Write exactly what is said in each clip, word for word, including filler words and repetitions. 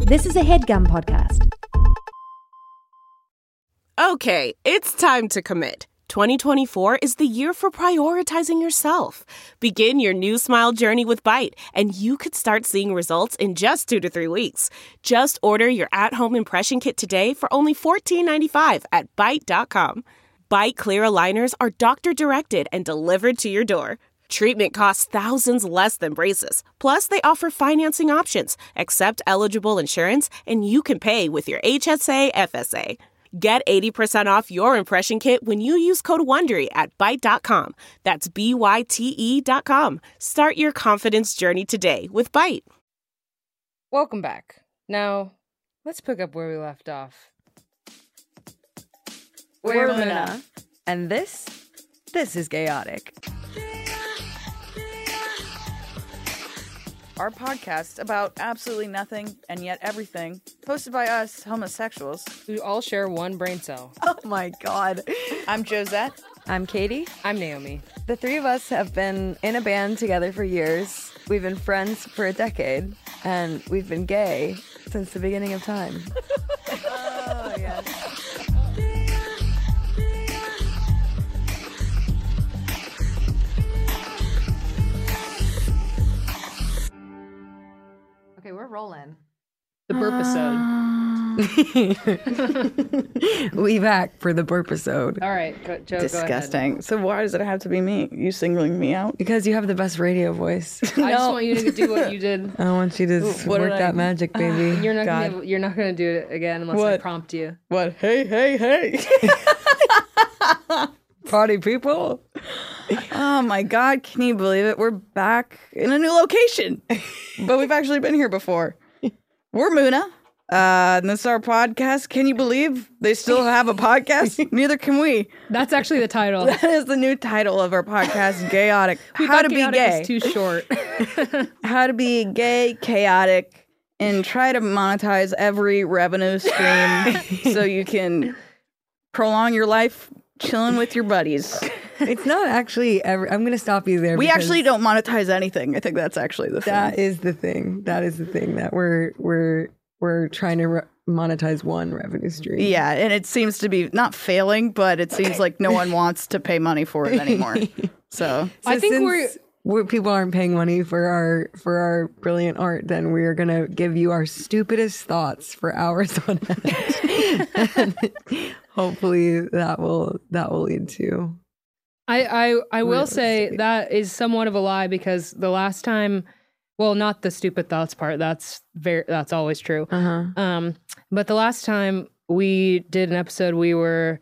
This is a HeadGum podcast. Okay, it's time to commit. twenty twenty-four is the year for prioritizing yourself. Begin your new smile journey with Byte, and you could start seeing results in just two to three weeks. Just order your at-home impression kit today for only fourteen ninety-five at byte dot com. Byte clear aligners are doctor-directed and delivered to your door. Treatment costs thousands less than braces. Plus, they offer financing options, accept eligible insurance, and you can pay with your H S A F S A. Get eighty percent off your impression kit when you use code WONDERY at byte dot com. That's B Y T E dot com. Start your confidence journey today with Byte. Welcome back. Now, let's pick up where we left off. We're Luna. And this, this is Chaotic. Our podcast about absolutely nothing and yet everything, hosted by us homosexuals We all share one brain cell. Oh my god. I'm Josette. I'm Katie. I'm Naomi. The three of us have been in a band together for years. We've been friends for a decade, and we've been gay since the beginning of time. Oh, yes. Okay, we're rolling. The burpisode. We back for the burpisode. All right, go, Joe, Disgusting. So why does it have to be me? You singling me out? Because you have the best radio voice. go ahead. I just want you to do what you did. I want you to s- What work did that I- magic, baby. You're not God. gonna, you're not gonna do it again unless I What? prompt you. What? Hey, hey, hey. Party people. Oh my god, can you believe it? We're back in a new location. But we've actually been here before. We're Muna. Uh, and this is our podcast. Can you believe they still have a podcast? Neither can we. That's actually the title. That is the new title of our podcast, Chaotic. We How thought to be chaotic gay. was too short. How to be gay, chaotic, and try to monetize every revenue stream so you can prolong your life chilling with your buddies. It's not actually ever. I'm going to stop you there. We because actually don't monetize anything. I think that's actually the thing. That is the thing. That is the thing that we're we're we're trying to re- monetize one revenue stream. Yeah, and it seems to be not failing, but it seems like no one wants to pay money for it anymore. So, So I think since we're- we're people aren't paying money for our for our brilliant art, then we are gonna give you our stupidest thoughts for hours on end. And hopefully that will that will lead to. I, I, I will Really say silly. that is somewhat of a lie because the last time, well, not the stupid thoughts part. That's very that's always true. Uh-huh. Um, but the last time we did an episode, we were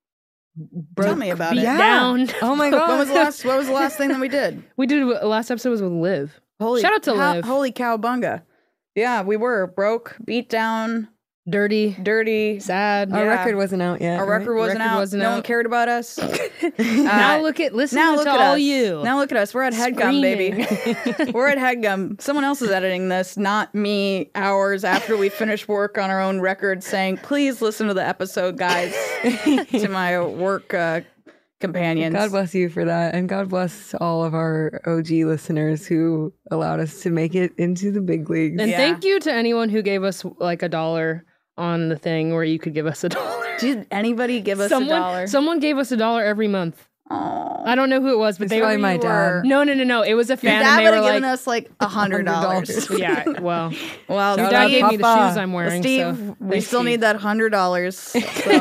broke, Tell me about beat it. down. Oh my god. when was the last? What was the last thing that we did? We did the last episode was with Liv. Holy Shout out to cow- Liv. Holy cowbunga! Yeah, we were broke, beat down, Dirty, dirty. sad. Our Yeah. record wasn't out yet. Our right? record wasn't Record out. wasn't no out. one cared about us. Now Uh, look at listen now to look at all us. you. Now look at us. We're at HeadGum, baby. We're at HeadGum. Someone else is editing this, not me. Hours after we finish work on our own record, saying, "Please listen to the episode, guys." To my work uh, companions. God bless you for that, and God bless all of our O G listeners who allowed us to make it into the big leagues. And Yeah. thank you to anyone who gave us like a dollar on the thing where you could give us a dollar. Did anybody give us someone, a dollar? Someone gave us a dollar every month. Aw. I don't know who it was, but It's they probably were. my were- dad. No, no, no, no. It was a Your fan, dad and they would were have like, given us like a hundred dollars. yeah. Well, Well, your Shout dad out gave me the Papa. shoes I'm wearing. Steve, so we thanks, still Steve. need that hundred dollars. So.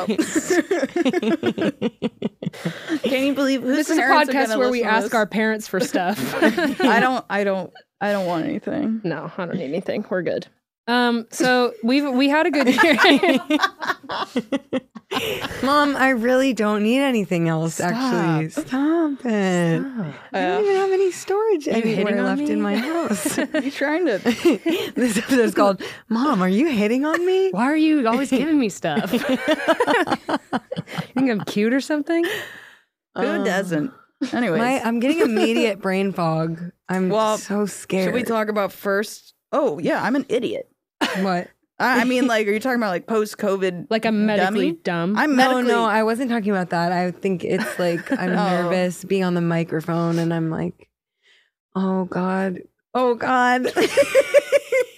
Can you believe whose This is a parents are podcast gonna where we listen to ask this? our parents for stuff. I don't. I don't. I don't want anything. No, I don't need anything. We're good. Um, so we've we had a good year. Mom, I really don't need anything else. Actually, stop it. I don't even have any storage hitting anywhere on left me? in my house. You trying to? This episode's called "Mom, Are You Hitting on Me?" Why are you always giving me stuff? You think I'm cute or something? Who doesn't? Anyways, My, I'm getting immediate brain fog. I'm Well, so scared. should we talk about first? Oh yeah, I'm an idiot. What? I I mean, like, are you talking about like post-COVID? Like I'm medically dummy? dumb. I'm No, medically. no, I wasn't talking about that. I think it's like I'm Oh. nervous being on the microphone, and I'm like, oh God, oh God. oh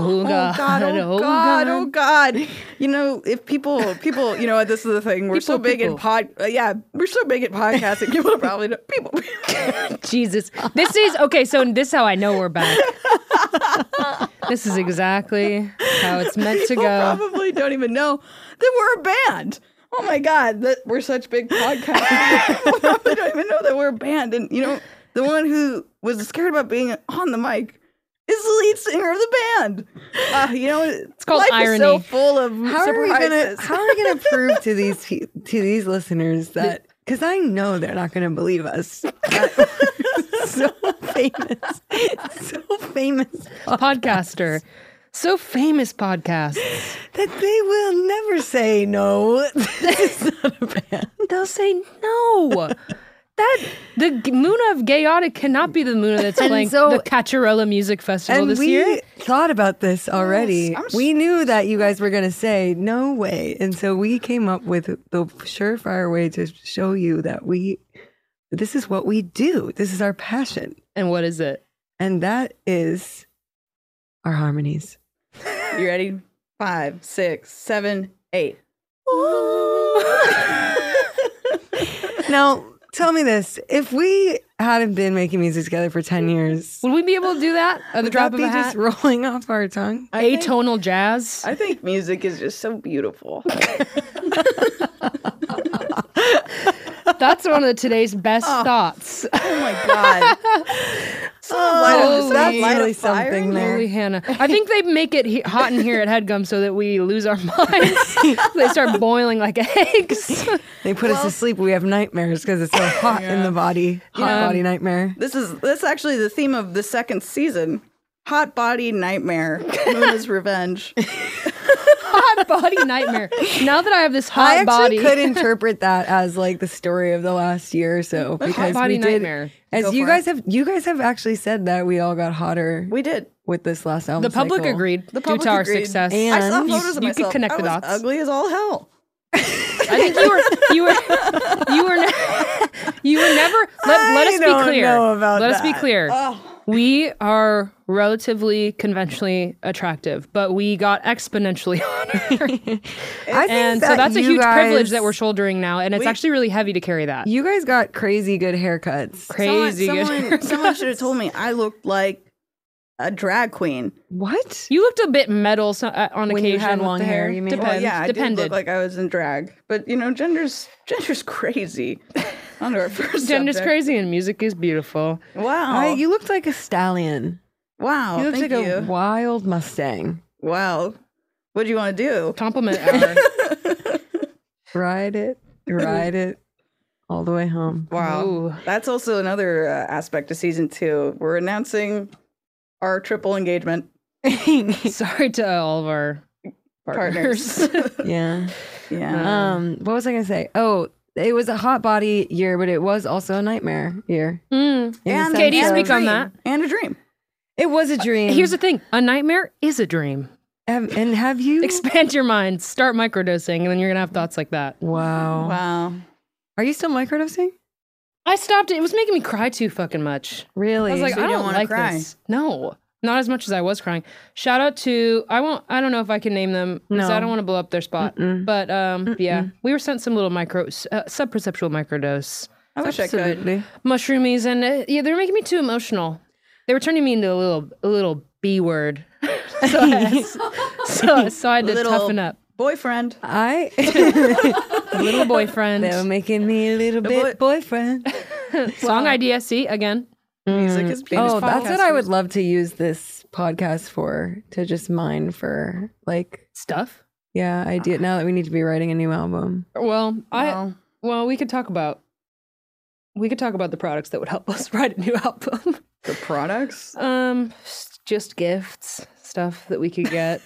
Oh God! Oh God! Oh God! Oh God! You know, if people, people, you know, this is the thing. We're People, so big people. in pod. Uh, yeah, we're so big in podcasting. People probably know, people. Jesus, this is okay. So this is how I know we're back. This is exactly how it's meant to People go. probably don't even know that we're a band. Oh my God, that we're such big podcasts. People probably don't even know that we're a band. And you know, the one who was scared about being on the mic is the lead singer of the band. Uh, you know, it's called life irony. Is so full of How are we gonna surprises. how are we gonna prove to these pe- to these listeners that because I know they're not gonna believe us. That we're so famous. So famous Podcaster, so famous podcasts. that they will never say no. This is not a band. They'll say no. That the G- Muna of Gayotic cannot be the Muna that's And playing so- the Cacciarella Music Festival And this we year. thought about this already. I'm s- we knew that you guys were going to say no way. And so we came up with the surefire way to show you that we, this is what we do. This is our passion. And what is it? And that is our harmonies. You ready? Five, six, seven, eight. Now, tell me this. If we hadn't been making music together for ten years, Would we be able to do that at the would drop that of be a hat? just rolling off our tongue? I think- Atonal jazz. I think music is just so beautiful. That's one of today's best thoughts. Oh my God. So light up- so that's light really a fire. something there. Holy Hannah. I think they make it he- hot in here at HeadGum so that we lose our minds. They start boiling like eggs. They put us to sleep. We have nightmares because it's so hot in the body. Hot Yeah. body nightmare. This is that's actually the theme of the second season. Hot body nightmare. Muna's revenge. Hot body nightmare. Now that I have this hot I actually body. could interpret that as like the story of the last year or so because body we did, nightmare. as Go you for guys have, you guys have actually said that we all got hotter We did. with this last album. the public cycle. agreed The due public to our agreed. success. And- I saw You- photos of you myself. could connect I the was dots. ugly as all hell. I think you were you were you were ne- you were never let, let I us be don't clear. know about let us be that. clear. We are relatively conventionally attractive, but we got exponentially hotter. I think And so that that's a you huge privilege guys- that we're shouldering now, and it's We- actually really heavy to carry that. You guys got crazy good haircuts. Crazy good. Someone, someone should have told me I looked like a drag queen. What? You looked a bit metal so, uh, on When you occasion had with long the hair, hair. you mean? Depends. Well, yeah, I Depended. did look like I was in drag, but you know, gender's gender's crazy. On to our first Gender's subject. crazy and music is beautiful. Wow, I, you looked like a stallion. wow, You looked thank like you. a wild Mustang. Wow, what do you want to do? Compliment hour. Ride it, ride it, all the way home. Wow, Ooh. that's also another uh, aspect of season two. We're announcing our triple engagement Sorry to all of our partners. partners. Yeah. yeah, Um, what was I gonna say? Oh, it was a hot body year, but it was also a nightmare year. Mm. In the and sense Katie, and of- a speak on dream. that. And a dream. It was a dream. Here's the thing: a nightmare is a dream. Have- and have you? Expand your mind. Start microdosing, and then you're gonna have thoughts like that. wow. Wow. Are you still microdosing? I stopped it. It was making me cry too fucking much. Really? I was like, So you I didn't don't wanna like cry? this. No, not as much as I was crying. Shout out to I won't. I don't know if I can name them because No. I don't want to blow up their spot. Mm-mm. But um, yeah, we were sent some little micro uh, subperceptual microdose I wish I could. Absolutely. mushroomies, and uh, yeah, they were making me too emotional. They were turning me into a little a little B word. so, I, so so I had to Little toughen up. Boyfriend. I. Little boyfriend. they were making me a little bit boy- boyfriend. Song idea. See again. Music is famous. Oh, that's what I would podcasters. love to use this podcast for. To just mine for like, Stuff. yeah, idea. Now that we need to be writing a new album. Well, I Well, well we could talk about we could talk about the products that would help us write a new album. the products. Um, s- just gifts, stuff that we could get.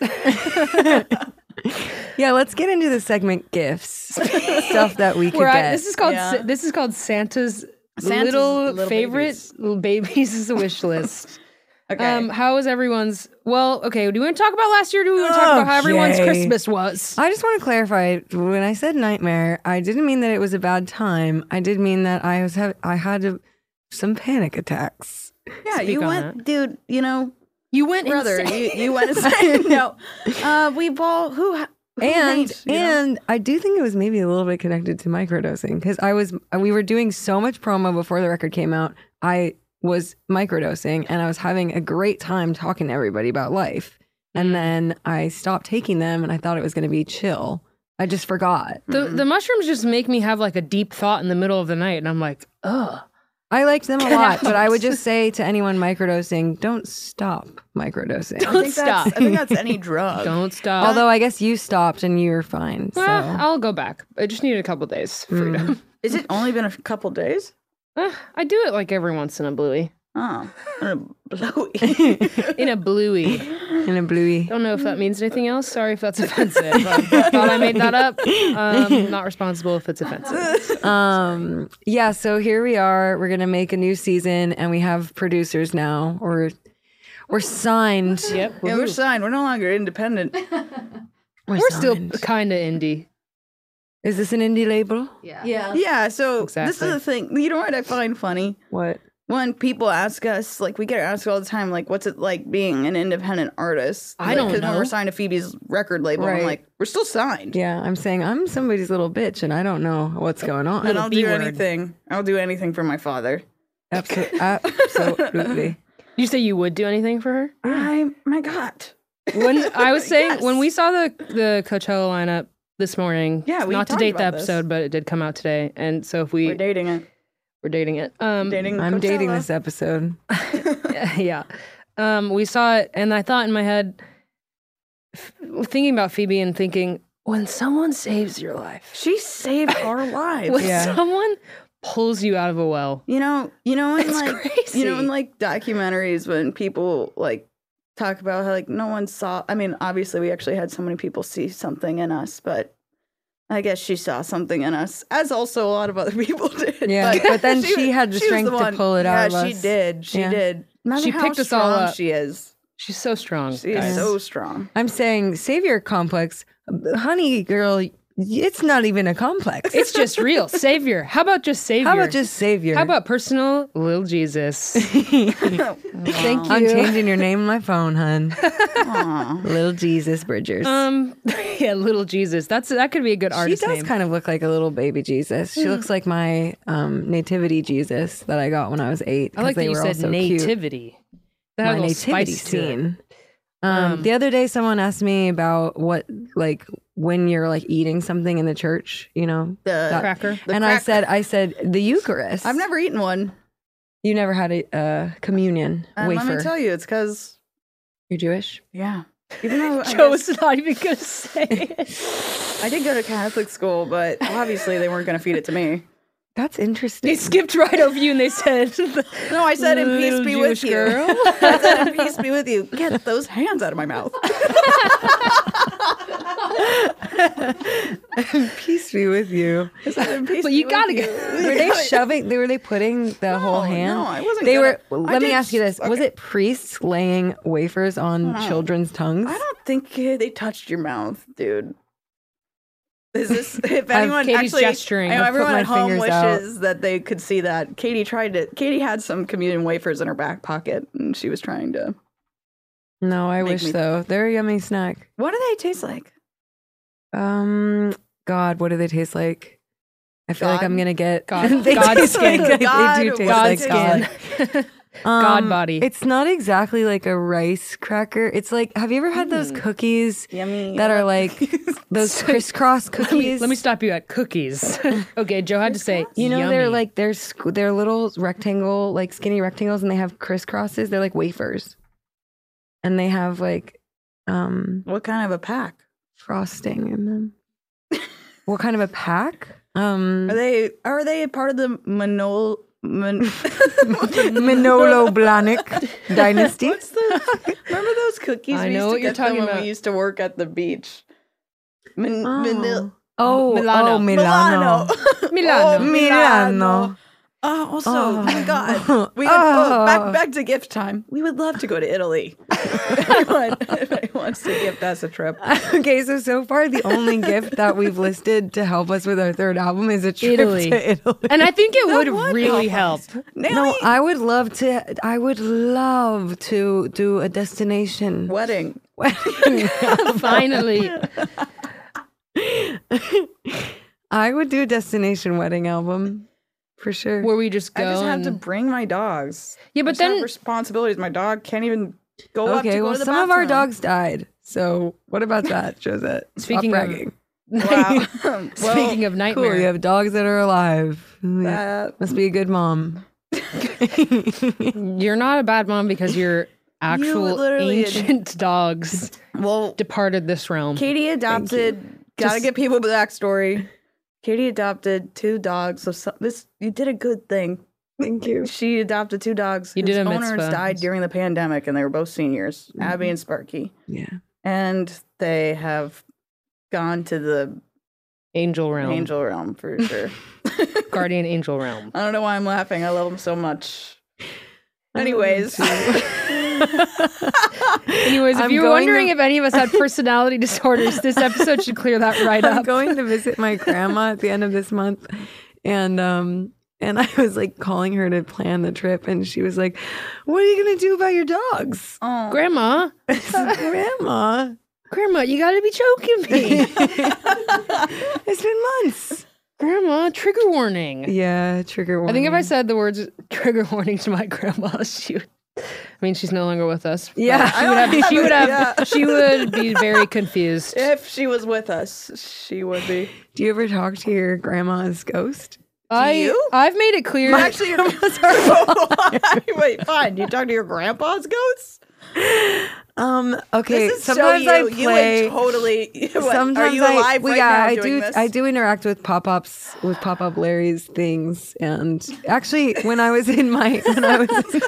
Yeah, let's get into the segment gifts. Stuff that we could We're at- get. this is called Yeah. Sa- this is called Santa's, Santa's little, little favorite babies. little babies wish list. Okay. Um, how was everyone's? Well, okay. Do we want to talk about last year? Or do we want to talk about how everyone's Okay. Christmas was? I just want to clarify. When I said nightmare, I didn't mean that it was a bad time. I did mean that I was have I had a, some panic attacks. yeah, speak you on went, that. dude. You know, You went brother, insane. you, you went insane. No, uh, we've all who. who And hates, you know? and I do think it was maybe a little bit connected to microdosing because I was we were doing so much promo before the record came out. I was microdosing and I was having a great time talking to everybody about life. And then I stopped taking them and I thought it was going to be chill. I just forgot. The the mushrooms just make me have like a deep thought in the middle of the night, and I'm like, ugh. I liked them a lot, but I would just say to anyone microdosing, don't stop microdosing. I think stop. That's, I think that's any drug. Don't stop. Although I guess you stopped and you were fine. So Well, I'll go back. I just needed a couple days freedom. Is it only been a couple days? Uh, I do it like every once in a bluey. Oh, in a blowy. In a bluey. in a bluey. Don't know if that means anything else. Sorry if that's offensive. I thought I made that up. Um, not responsible if it's offensive. Um, yeah, so here we are. We're gonna make a new season, and we have producers now. We're we're signed. Yep. Yeah, we're signed. We're no longer independent. We're, We're still signed. kind of indie. Is this an indie label? Yeah. Yeah. Yeah, so this Exactly. is the thing. You know what I find funny? What? When people ask us, like, we get asked all the time, like, what's it like being an independent artist? I don't Because know. when we're signed to Phoebe's record label, Right. I'm like, we're still signed. Yeah, I'm saying I'm somebody's little bitch, and I don't know what's going on. And I'll B do word. anything. I'll do anything for my father. Absolutely. Absolutely. You say you would do anything for her? I, my God. When I was saying Yes. when we saw the the Coachella lineup this morning, Yeah, we not to talked date the about this. episode, but it did come out today, and so if we We're dating it. we're dating it, um, Dating I'm dating Coachella. this episode. yeah, um, we saw it, and I thought in my head, f- thinking about Phoebe and thinking, when someone saves your life, She saved our lives. when Yeah. someone pulls you out of a well, You know, you know, in It's like, crazy. you know, in like documentaries when people like talk about how like no one saw. I mean, obviously, we actually had so many people see something in us, but I guess she saw something in us, as also a lot of other people did. Yeah, but then she had the was strength to pull it out Yeah, of she us. did. She Yeah. did. Imagine She how picked us all strong up. She is. she's so strong. She guys. is so strong. I'm saying savior complex. Honey girl, it's not even a complex. It's just real savior. How about just savior? How about just savior? How about personal Lil Jesus? Thank you. I'm changing your name on my phone, hun. Little Jesus Bridgers. Um, yeah, little Jesus. That's that could be a good she artist does name. kind of look like a little baby Jesus. She looks like my um, nativity Jesus that I got when I was eight. I like 'cause that they you were all said so cute. nativity. That My had a little nativity spice to it. scene. Um, the other day, someone asked me about what, like, when you're like eating something in the church, you know, The, that- Cracker. the and I crack- said, I said the Eucharist. I've never eaten one. You never had a uh, communion And wafer. let me tell you, it's because You're Jewish. yeah. Even though I, Joe guess- was not even gonna say it. I did go to Catholic school, but obviously they weren't going to feed it to me. That's interesting. They skipped right over you and they said, No, I said, "In peace Little be Jewish with you." girl. I said, "In peace be with you." Get those hands out of my mouth. Peace be with you. I said, "In peace But be you with gotta you." get- Were they shoving? They were they putting the whole hand? no, I wasn't They gonna- were. I Let me did- ask you this: Was okay. it priests laying wafers on children's tongues? I don't think uh, they touched your mouth, dude. Is this if anyone Katie's actually gesturing. I know I've put everyone my at home fingers out. wishes that they could see that. Katie tried to Katie had some communion wafers in her back pocket and she was trying to No, I Make wish me- so. They're a yummy snack. What do they taste like? Um, God, what do they taste like? I feel like God? I'm gonna get God- they God taste skin. like- God, they do taste God like skin. God. God Um, body. It's not exactly like a rice cracker. It's like, have you ever had those cookies Yummy. that are like those crisscross Let me, cookies? let me stop you at cookies. Okay, Joe had to say, You know, they're yummy. like they're squ- they're little rectangle, like skinny rectangles, and they have crisscrosses. They're like wafers, and they have like um What kind of a pack? frosting in them. What kind of a pack? Um, Are they are they a part of the Manol Man- Manolo Blahnik dynasty. What's the, remember those cookies I we know used what to you're get them talking when about. we used to work at the beach? Man- Oh. Manil- Oh, Milano. oh, Milano. Milano. Oh, Milano. Oh, also, Oh. oh my God. We would, Oh. oh, back, back to gift time. We would love to go to Italy. if, anyone, if anyone wants to gift us a trip. Okay, so so far the only gift that we've listed to help us with our third album is a trip Italy. to Italy. And I think it would, would really help help. No, I would love to. I would love to do a destination. Wedding. Finally. I would do a destination wedding album for sure. Where we just go. I just have and- to bring my dogs. Yeah, I but just have then responsibilities. My dog can't even go up to Okay, go well, to the some of our bathroom. dogs died. So what about that, Josette? Speaking Stop of- bragging. Wow. well, speaking of nightmare, Cool, you have dogs that are alive. that- Must be a good mom. you're not a bad mom because your actual literally- ancient dogs well, departed this realm. Katie adopted. Gotta Just- give people the backstory. Katie adopted two dogs. So some, this you did a good thing. Thank you. She adopted two dogs. You whose did a owners mitzvah. died during the pandemic, and they were both seniors, Abby and Sparky. Yeah. And they have gone to the Angel realm. angel realm for sure. Guardian angel realm. I don't know why I'm laughing. I love them so much. Anyways, Anyways, if I'm you were going wondering to- if any of us had personality disorders, this episode should clear that right I'm up. going to visit my grandma at the end of this month, and um, and I was like calling her to plan the trip, and she was like, "What are you gonna do about your dogs, oh, Grandma, I said, Grandma? Grandma, you gotta be choking me. It's been months." Grandma, trigger warning. Yeah, trigger warning. I think if I said the words trigger warning to my grandma, she would. I mean, she's no longer with us. but Yeah. she would have. She would have. Yeah. She would be very confused. if she was with us, she would be. Do you ever talk to your grandma's ghost? I, you? I've made it clear. Actually, your wait, fine. You talk to your grandpa's ghosts? Um. Okay. This is Sometimes so I you. play. You would totally. What, Sometimes are you I, alive well, right yeah, now I doing do. this? I do interact with pop ups with pop up Larry's things, and actually, when I was in my when I was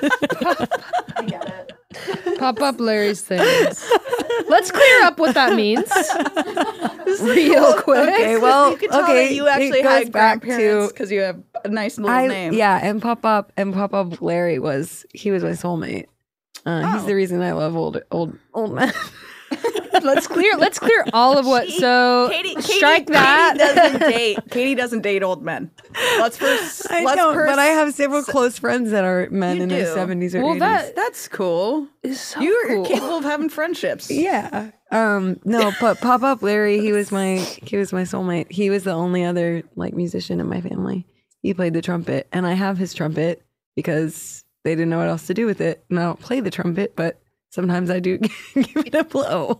Pop up Larry's things. Let's clear up what that means, real quick. okay, well, you can tell okay, that you actually it goes had back grandparents to because you have a nice little I name. yeah, and pop up and pop up Larry was he was my soulmate. Uh, He's Oh. the reason I love old old old men. Let's clear. Let's clear all of what. So Katie, Katie, strike that. Katie doesn't date. Katie doesn't date old men. Let's first. I let's don't, first, but I have several close friends that are men You in their do. seventies or Well, eighties. that That's cool. is so You're cool. capable of having friendships. Yeah. Um. No, but Pop Up Larry, he was my he was my soulmate. He was the only other like musician in my family. He played the trumpet, and I have his trumpet because they didn't know what else to do with it. And I don't play the trumpet, but sometimes I do give it a blow.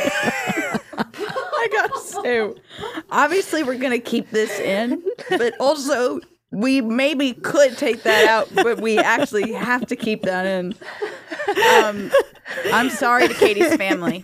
I gotta say, obviously we're gonna keep this in, but also we maybe could take that out, but we actually have to keep that in. Um, I'm sorry to Katie's family.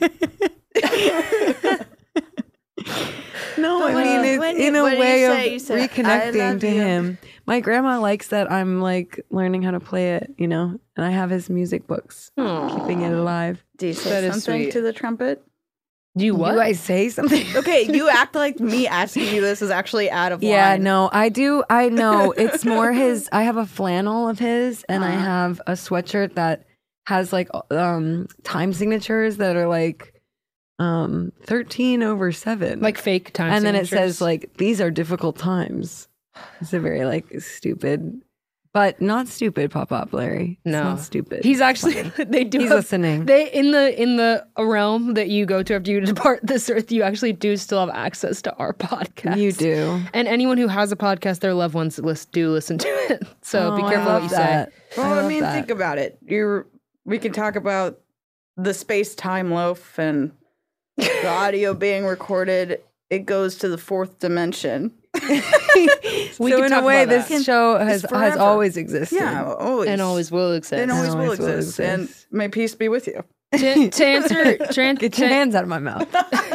No, I when mean you- it's when you- in a what did you way say? You of said, "I reconnecting love to you." him. My grandma likes that I'm like learning how to play it, you know, and I have his music books, keeping it alive. Do you say That is something sweet. to the trumpet? Do you what? Do I say something? Okay, you act like me asking you this is actually out of Yeah, line. no, I do. I know it's more his. I have a flannel of his, and I Uh-huh. have a sweatshirt that has like um time signatures that are like um thirteen over seven, Like fake time. and then it signatures? says like these are difficult times. It's a very like stupid, but not stupid. Pop up, Larry. It's No. not stupid. He's actually. They do. He's have- listening. They in the in the realm that you go to after you depart this earth, you actually do still have access to our podcast. You do. And anyone who has a podcast, their loved ones list, do listen to it. So be Oh, I careful what love you that. say. Well, I, love mean, that. think about it. You're. We can talk about the space-time loaf and the audio being recorded. It goes to the fourth dimension. We so can in talk a way, about this that. show has has forever. always existed. Yeah, always. And always will exist. And always, will, always will exist. And exist. may peace be with you. to, to answer to, an- Get your to- hands out of my mouth.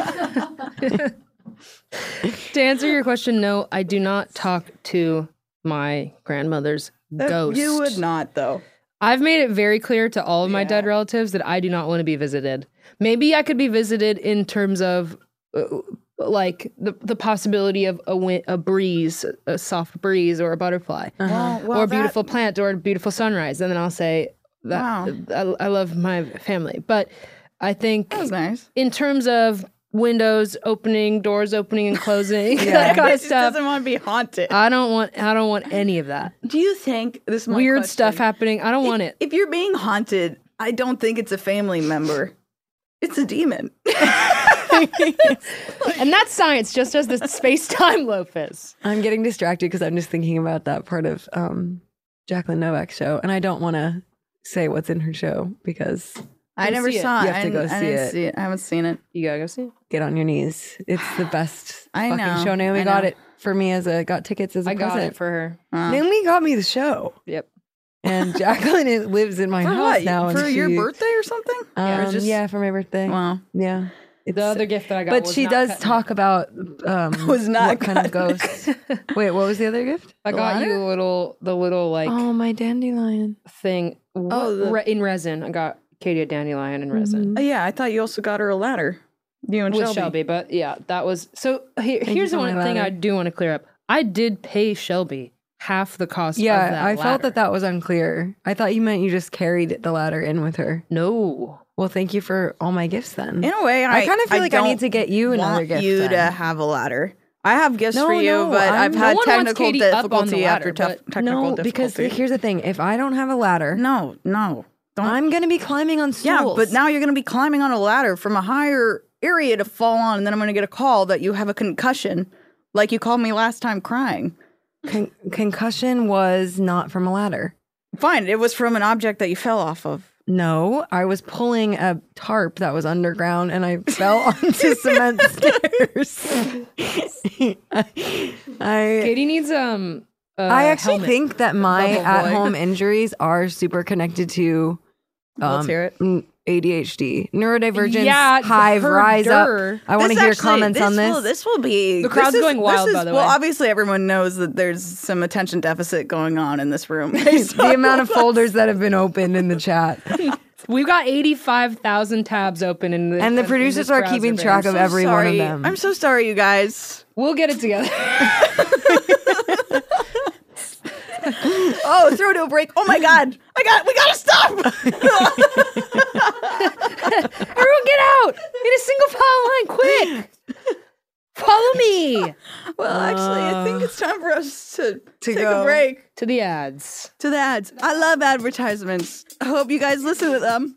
to answer your question, no, I do not talk to my grandmother's That- ghost. You would not, though. I've made it very clear to all of my Yeah. dead relatives that I do not want to be visited. Maybe I could be visited in terms of uh, like the the possibility of a win- a breeze, a soft breeze, or a butterfly, Well, well, or a that- beautiful plant, or a beautiful sunrise, and then I'll say that Wow. I, I love my family. But I think That was nice. in terms of windows opening, doors opening and closing, that kind He of just stuff, doesn't want to be haunted. I don't want. I don't want any of that Do you think this is my weird question. stuff happening. I don't want it. If you're being haunted, I don't think it's a family member. It's a demon. And that's science, just as the space-time loaf is. I'm getting distracted because I'm just thinking about that part of um, Jacqueline Novak's show, and I don't want to say what's in her show because I Go never see it. saw it. You have to I go didn't- I see didn't it. see it. I haven't seen it. You gotta go see it. get on your knees. It's the best I fucking know, show. Naomi I got know. it for me as a got tickets as a I got present. it for her. Uh, Naomi got me the show, Yep. and Jacqueline is, lives in my for house what? now. and For your she- birthday or something? Um, Or just- yeah, for my birthday. Wow. Yeah. It's, The other gift that I got but was she not does cut- talk about um, Was not what kind of cut. ghosts. Wait, what was the other gift? I got ladder? you a little, the little like Oh, my dandelion. thing Oh, the- re- in resin. I got Katie a dandelion in resin Oh, yeah, I thought you also got her a ladder. You and with Shelby. Shelby. But yeah, that was so. Here, you here's for the my one thing ladder. I do want to clear up. I did pay Shelby half the cost. of Yeah, that I felt ladder. that that was unclear. I thought you meant you just carried the ladder in with her. No, Well, thank you for all my gifts then. In a way, I, I kind of feel like I don't need to get you another want gift. you then. to have a ladder. I have gifts No, for you, no, but I'm- I've no had one wants technical Katie up on the difficulty after ladder, tough but- technical No, because difficulty. here's the thing. If I don't have a ladder, no, no, don't. I'm going to be climbing on stools. yeah, but now you're going to be climbing on a ladder from a higher area to fall on, and then I'm going to get a call that you have a concussion, like you called me last time crying. Con- concussion was not from a ladder. Fine, it was from an object that you fell off of. No, I was pulling a tarp that was underground and I fell onto cement stairs. I, I, Katie needs um. A I actually helmet. think that my Bubble boy. at-home injuries are super connected to Let's um, hear it. n- A D H D, neurodivergence, Yeah, hive, rise up. herder. I want to This hear actually- comments this on this. Will, this will be The crowd's this is- going wild, this is- by the well, way. obviously, everyone knows that there's some attention deficit going on in this room. the amount of folders that have been opened in the chat. We've got eighty-five thousand tabs open in the And the in producers this are browser keeping bin. track of So every one of sorry. them. I'm so sorry, you guys. We'll get it together. Oh, throw to a break. Oh my God. I got, we gotta stop. Everyone get out in a single file line, quick. Follow me Well, actually, I think it's time for us to, take go. a break to the ads. to the ads. I love advertisements. I hope you guys listen to them.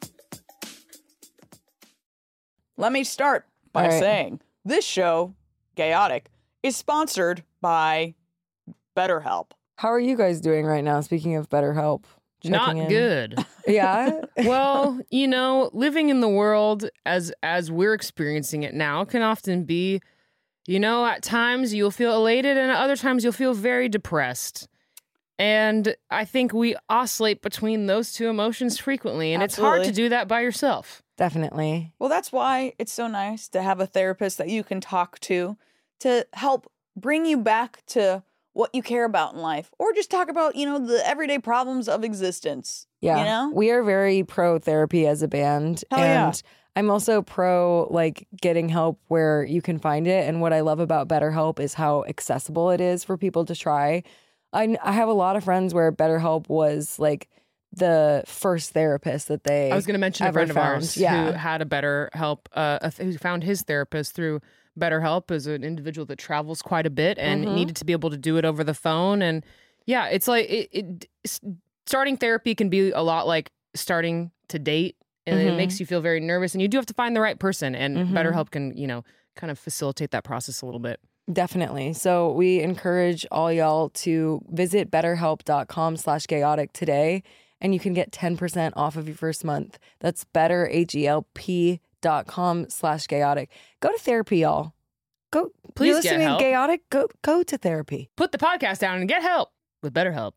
Let me start by All right. saying this show, Chaotic, is sponsored by BetterHelp. How are you guys doing right now? Speaking of BetterHelp, Not checking in. good. Yeah. Well, you know, living in the world as as we're experiencing it now can often be, you know, at times you'll feel elated and at other times you'll feel very depressed. And I think we oscillate between those two emotions frequently, and it's hard to Absolutely. do that by yourself. Definitely. Well, that's why it's so nice to have a therapist that you can talk to to help bring you back to what you care about in life, or just talk about, you know, the everyday problems of existence. Yeah. You know? We are very pro therapy as a band. Hell yeah. and I'm also pro like getting help where you can find it. And what I love about BetterHelp is how accessible it is for people to try. I, I have a lot of friends where BetterHelp was like the first therapist that they I was going to mention a ever friend of found. ours Yeah. who had a better help, uh, a th- who found his therapist through BetterHelp as an individual that travels quite a bit and Mhm. needed to be able to do it over the phone. And yeah, it's like it, it s- starting therapy can be a lot like starting to date, and it Mhm. makes you feel very nervous. And you do have to find the right person, and Mhm. BetterHelp can, you know, kind of facilitate that process a little bit. Definitely. So we encourage all y'all to visit betterhelp.com slash chaotic today, and you can get ten percent off of your first month. That's better, H-E-L-P dot com slash chaotic. Go to therapy, y'all. Go. Please You're get listening to help. Chaotic? Go, go to therapy. Put the podcast down and get help with BetterHelp.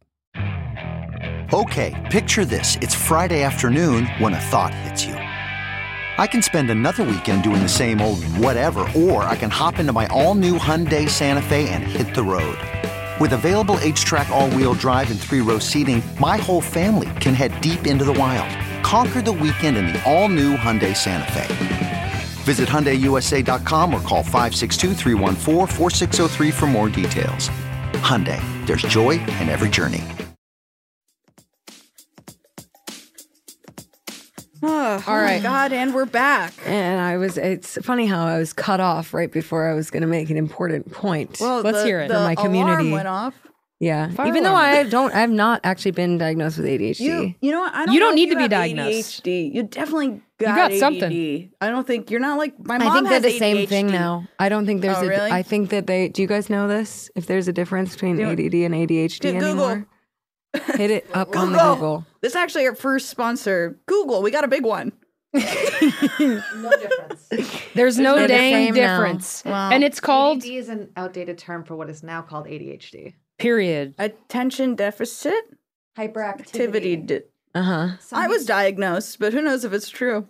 Okay, picture this. It's Friday afternoon when a thought hits you. I can spend another weekend doing the same old whatever, or I can hop into my all-new Hyundai Santa Fe and hit the road. With available H-Track all-wheel drive and three-row seating, my whole family can head deep into the wild. Conquer the weekend in the all-new Hyundai Santa Fe. Visit Hyundai U S A dot com or call five six two, three one four, four six zero three for more details. Hyundai, there's joy in every journey. Oh, All right. my God, and we're back. And I was, it's funny how I was cut off right before I was going to make an important point. Well, Let's the, hear it. The For my alarm community. went off. yeah. Fire Even though alarm. I don't, I've not actually been diagnosed with A D H D. You, you know what? I don't You don't know if need to be have diagnosed. A D H D. You definitely got, got A D D. something. I don't think you're not like my mom. I think has they're the same A D H D. thing now. I don't think there's Oh, a. really? I think that they. Do you guys know this? If there's a difference between Do- A D D and A D H D do Google. anymore? Hit it up on the Google. Google. This is actually our first sponsor. Google. We got a big one. There's no They're the dang same now. difference. Wow. And it's called A D D is an outdated term for what is now called A D H D. period. Attention deficit Hyperactivity. activity. Di- Uh huh. I was diagnosed, but who knows if it's true?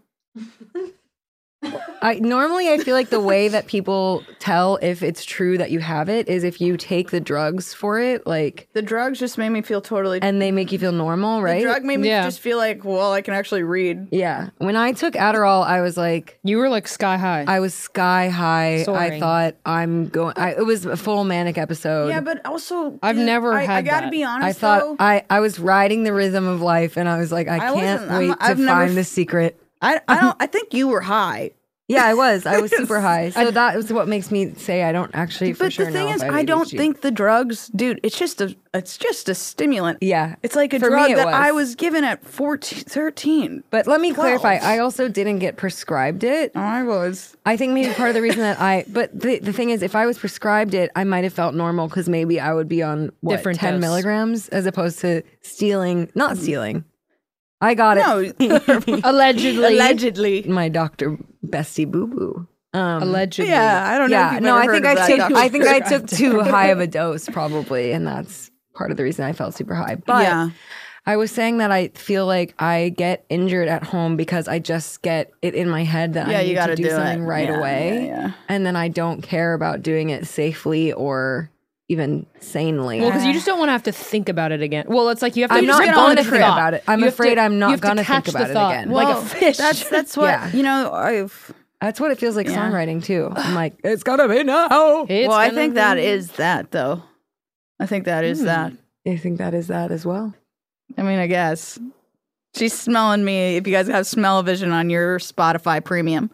I normally I feel like the way that people tell if it's true that you have it is if you take the drugs for it, like, The drugs just made me feel totally. and they make you feel normal, right? The drug made me Yeah. just feel like, well, I can actually read. Yeah. When I took Adderall, I was like, You were like sky high. I was sky high. I Soaring. thought I'm going. I, it was a full manic episode. Yeah, but also, I've dude, never I, I had gotta that. be honest. I thought though, I, I was riding the rhythm of life, and I was like, I, I can't wasn't- I'm- wait to I've never find f- the secret. I, I don't. I think you were high. Yeah, I was. I was super high. So that was what makes me say I don't actually for But sure the thing know is, if I have don't A D H D. think the drugs, dude. It's just a. It's just a stimulant. Yeah, It's like a For me, drug it that was. I was given at fourteen, thirteen. But let me clarify. twelve. I also didn't get prescribed it. Oh, I was. I think maybe part of the reason that I, but the, the thing is, if I was prescribed it, I might have felt normal because maybe I would be on what, Different ten dose. milligrams as opposed to stealing, not stealing. I got it. No, Allegedly. allegedly. My doctor Bestie Boo Boo. Um, Allegedly. Yeah, I don't know. if yeah, you've no, ever I heard think of I that took. doctor. I think I took too high of a dose probably, and that's part of the reason I felt super high. But Yeah. I was saying that I feel like I get injured at home because I just get it in my head that Yeah, I you need gotta to do, do it. something right Yeah, away, yeah, yeah. and then I don't care about doing it safely or even sanely. Well, because you just don't want to have to think about it again. Well, it's like you have to I'm just not get going on to the think thought. about it. I'm You have afraid to- I'm not you have to gonna think catch the about it thought, again. like Well, a fish. That's that's what Yeah. you know. I've. That's what it feels like Yeah. songwriting too. I'm like, it's gotta be now. It's well, I gonna think that be- is that though. I think that is that. I think that is that as well. I mean, I guess she's smelling me. If you guys have smell-o-vision on your Spotify Premium,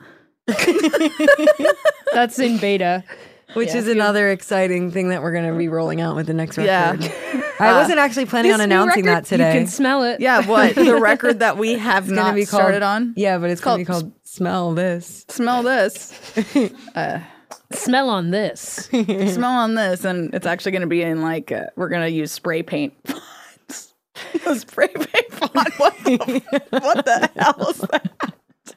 That's in beta. Which is another exciting thing that we're going to be rolling out with the next Yeah. record. I wasn't actually planning on This new announcing record, that today. You can smell it. yeah, what the record that we have It's gonna not be called, started on? Yeah, but it's going to be called called Smell This. Smell this. Smell on this. Smell on this, and it's actually going to be in like uh, we're going to use spray paint fonts. A spray paint font. What the, what the hell is that?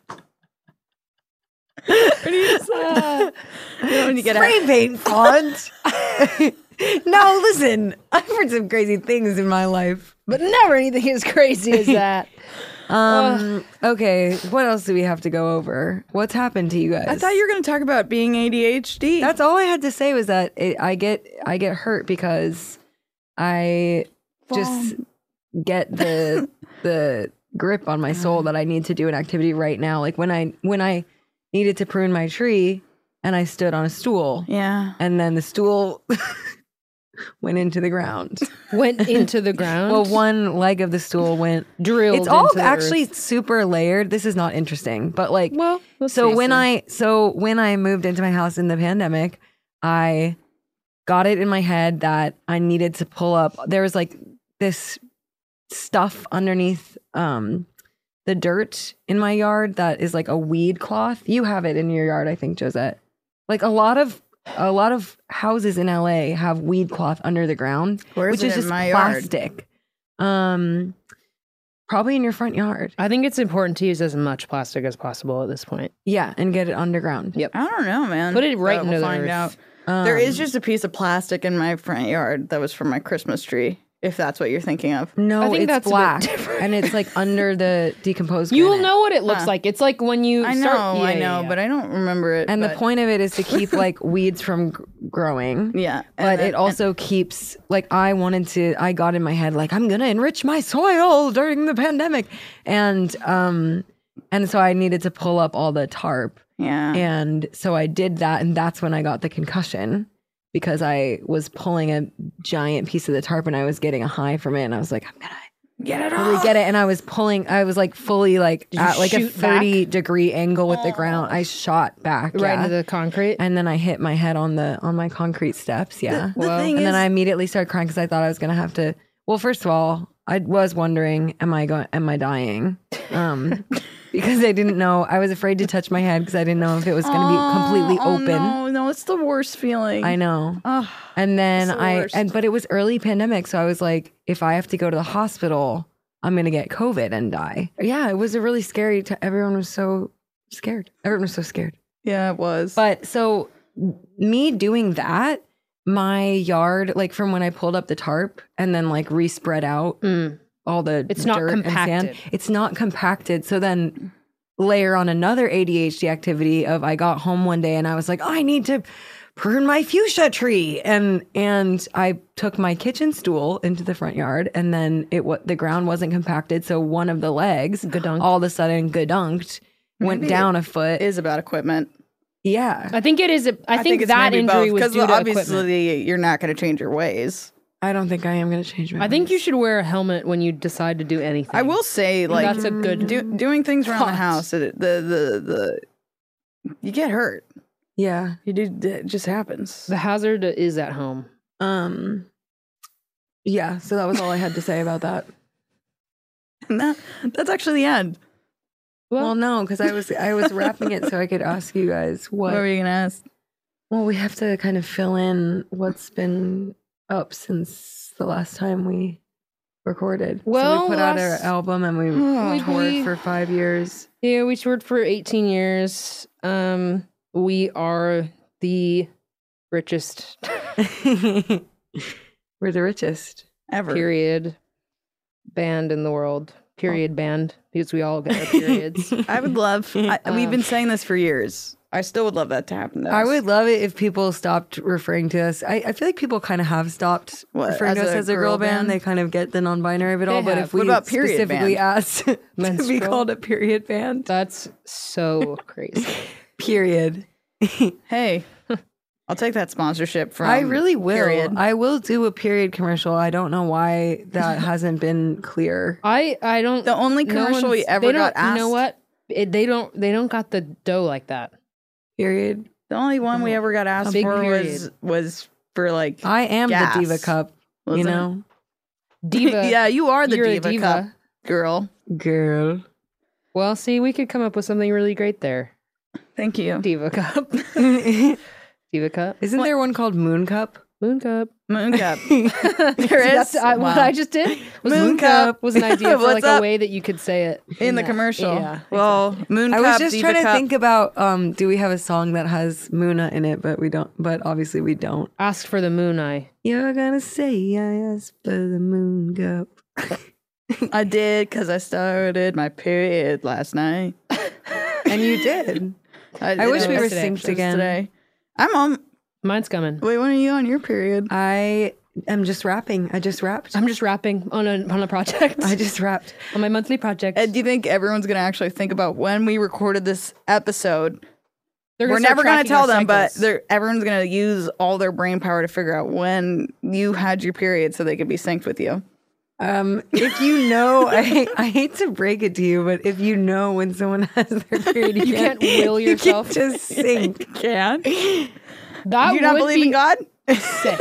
What do you say? You know, when you get Spray a, paint font. No, listen, I've heard some crazy things in my life. But never anything as crazy as that. Um, okay, what else do we have to go over? What's happened to you guys? I thought you were going to talk about being A D H D. That's all I had to say was that it, I get I get hurt because I just get the the grip on my soul that I need to do an activity right now. Like when I when I needed to prune my tree and I stood on a stool yeah. and then the stool went into the ground. Went into the ground. Well, one leg of the stool went drilled. It's all into the actually earth. super layered. This is not interesting, but like Well, let's so face when it. I so when I moved into my house in the pandemic, I got it in my head that I needed to pull up. There was like this stuff underneath um the dirt in my yard that is like a weed cloth. You have it in your yard, I think, Josette. Like a lot of a lot of houses in L A have weed cloth under the ground, Where is which it is in just my yard? plastic. Um, probably in your front yard. I think it's important to use as much plastic as possible at this point. Yeah, and get it underground. Yep. I don't know, man. Put it right But into we'll the find earth. out. Um, There is just a piece of plastic in my front yard that was from my Christmas tree, if that's what you're thinking of. No, I think it's that's a bit black, different. and it's like under the decomposed. You will granite. know what it looks Huh. like. It's like when you I know, start. I Yeah, know, yeah, yeah. but I don't remember it. And the but- point of it is to keep like weeds from g- growing. Yeah. and But then- it also keeps like I wanted to. I got in my head like I'm gonna enrich my soil during the pandemic, and um, And so I needed to pull up all the tarp. Yeah. And so I did that. And that's when I got the concussion because I was pulling a giant piece of the tarp and I was getting a high from it. And I was like, I'm going to Get it really off. get it. And I was pulling, I was like fully like Did you at like a shoot thirty degree angle with the ground. I shot back. Right yeah. into the concrete. And then I hit my head on the on my concrete steps. Yeah. The thing and then is- I immediately started crying because I thought I was gonna have to. Well, first of all, I was wondering, am I going? Am I dying? Um, because I didn't know. I was afraid to touch my head because I didn't know if it was gonna be completely oh, open. No, no, it's the worst feeling. I know. Oh, And then it's the I worst. and but it was early pandemic, so I was like, if I have to go to the hospital, I'm gonna get COVID and die. Yeah, it was a really scary. T- everyone was so scared. Everyone was so scared. yeah, it was. But so me doing that, my yard, like from when I pulled up the tarp and then like re-spread out Mm. all the It's not dirt and sand, compacted. it's not compacted. So then layer on another A D H D activity of I got home one day and I was like, I need to prune my fuchsia tree, and and I took my kitchen stool into the front yard, and then it what the ground wasn't compacted, so one of the legs Gadunked. all of a sudden gadunked, went Maybe down a foot. It is about equipment. Yeah, I think it is. A, I, think, it's that maybe injury both, was 'cause due to obviously equipment. you're not going to change your ways. I don't think I am going to change my. I think you ways. should wear a helmet when you decide to do anything. I will say, like, That's a good do, doing things around the thought. house. It, the the the you get hurt. Yeah. You do. It just happens. The hazard is at home. Um. Yeah. So that was all I had to say about that. And that, that's actually the end. Well, Well, no, because I was I was wrapping it so I could ask you guys what. What were you gonna ask? Well, we have to kind of fill in what's been up since the last time we recorded. so Well, we put out our last- album and we We- toured we- for five years. yeah, we toured for eighteen years. Um, we are the richest We're the richest. Ever. period band in the world. Period band because we all get our periods. I would love. I, we've Um, been saying this for years. I still would love that to happen. To I us. would love it if people stopped referring to us. I, I feel like people kind of have stopped What, referring to as us a as a girl girl band. band? They kind of get the non-binary of it They all. But have. if we What about period specifically band? asked to be Menstrual? called a period band, That's so crazy. period. Hey, I'll take that sponsorship from. I really will. Period. I will do a period commercial. I don't know why that hasn't been clear. I I don't. The only no commercial we one's- ever they got don't- You know asked- what? It, they don't. They don't got the dough like that. Period. The only one we ever got asked Big for was period. was for like. I am Gas. the Diva Cup. wasn't you it? know, Diva. yeah, you are the You're a diva, diva. Cup girl. girl. Well, see, we could come up with something really great there. Thank you. Diva cup. Diva cup. Isn't there one called Moon Cup? Moon cup. Moon Cup. See, There that's- is. I, What Wow. I just did was Moon Cup. was an idea for What's like up? a way that you could say it in the that- commercial. Yeah. Well, Moon I Cup. was just Diva trying to Cup. think about um do we have a song that has Moona in it, but we don't but obviously we don't. Ask for the moon eye. You're gonna say I asked for the Moon Cup. I did because I started my period last night. And you did. I, I wish did we it were yesterday. synced It was again. Today. I'm on. Mine's coming. Wait, when are you on your period? I am just rapping. I just rapped. I'm just rapping on a on a project. I just rapped. on my monthly project. Uh, do you think everyone's gonna actually think about when we recorded this episode? They're We're start never gonna tracking tell our them, but cycles. they're, everyone's gonna use all their brain power to figure out when you had your period, so they could be synced with you. Um, if you know, I I hate to break it to you, but if you know when someone has their period, you, You can't will yourself. You can't just sink. Can that do you not would believe be in God? sick.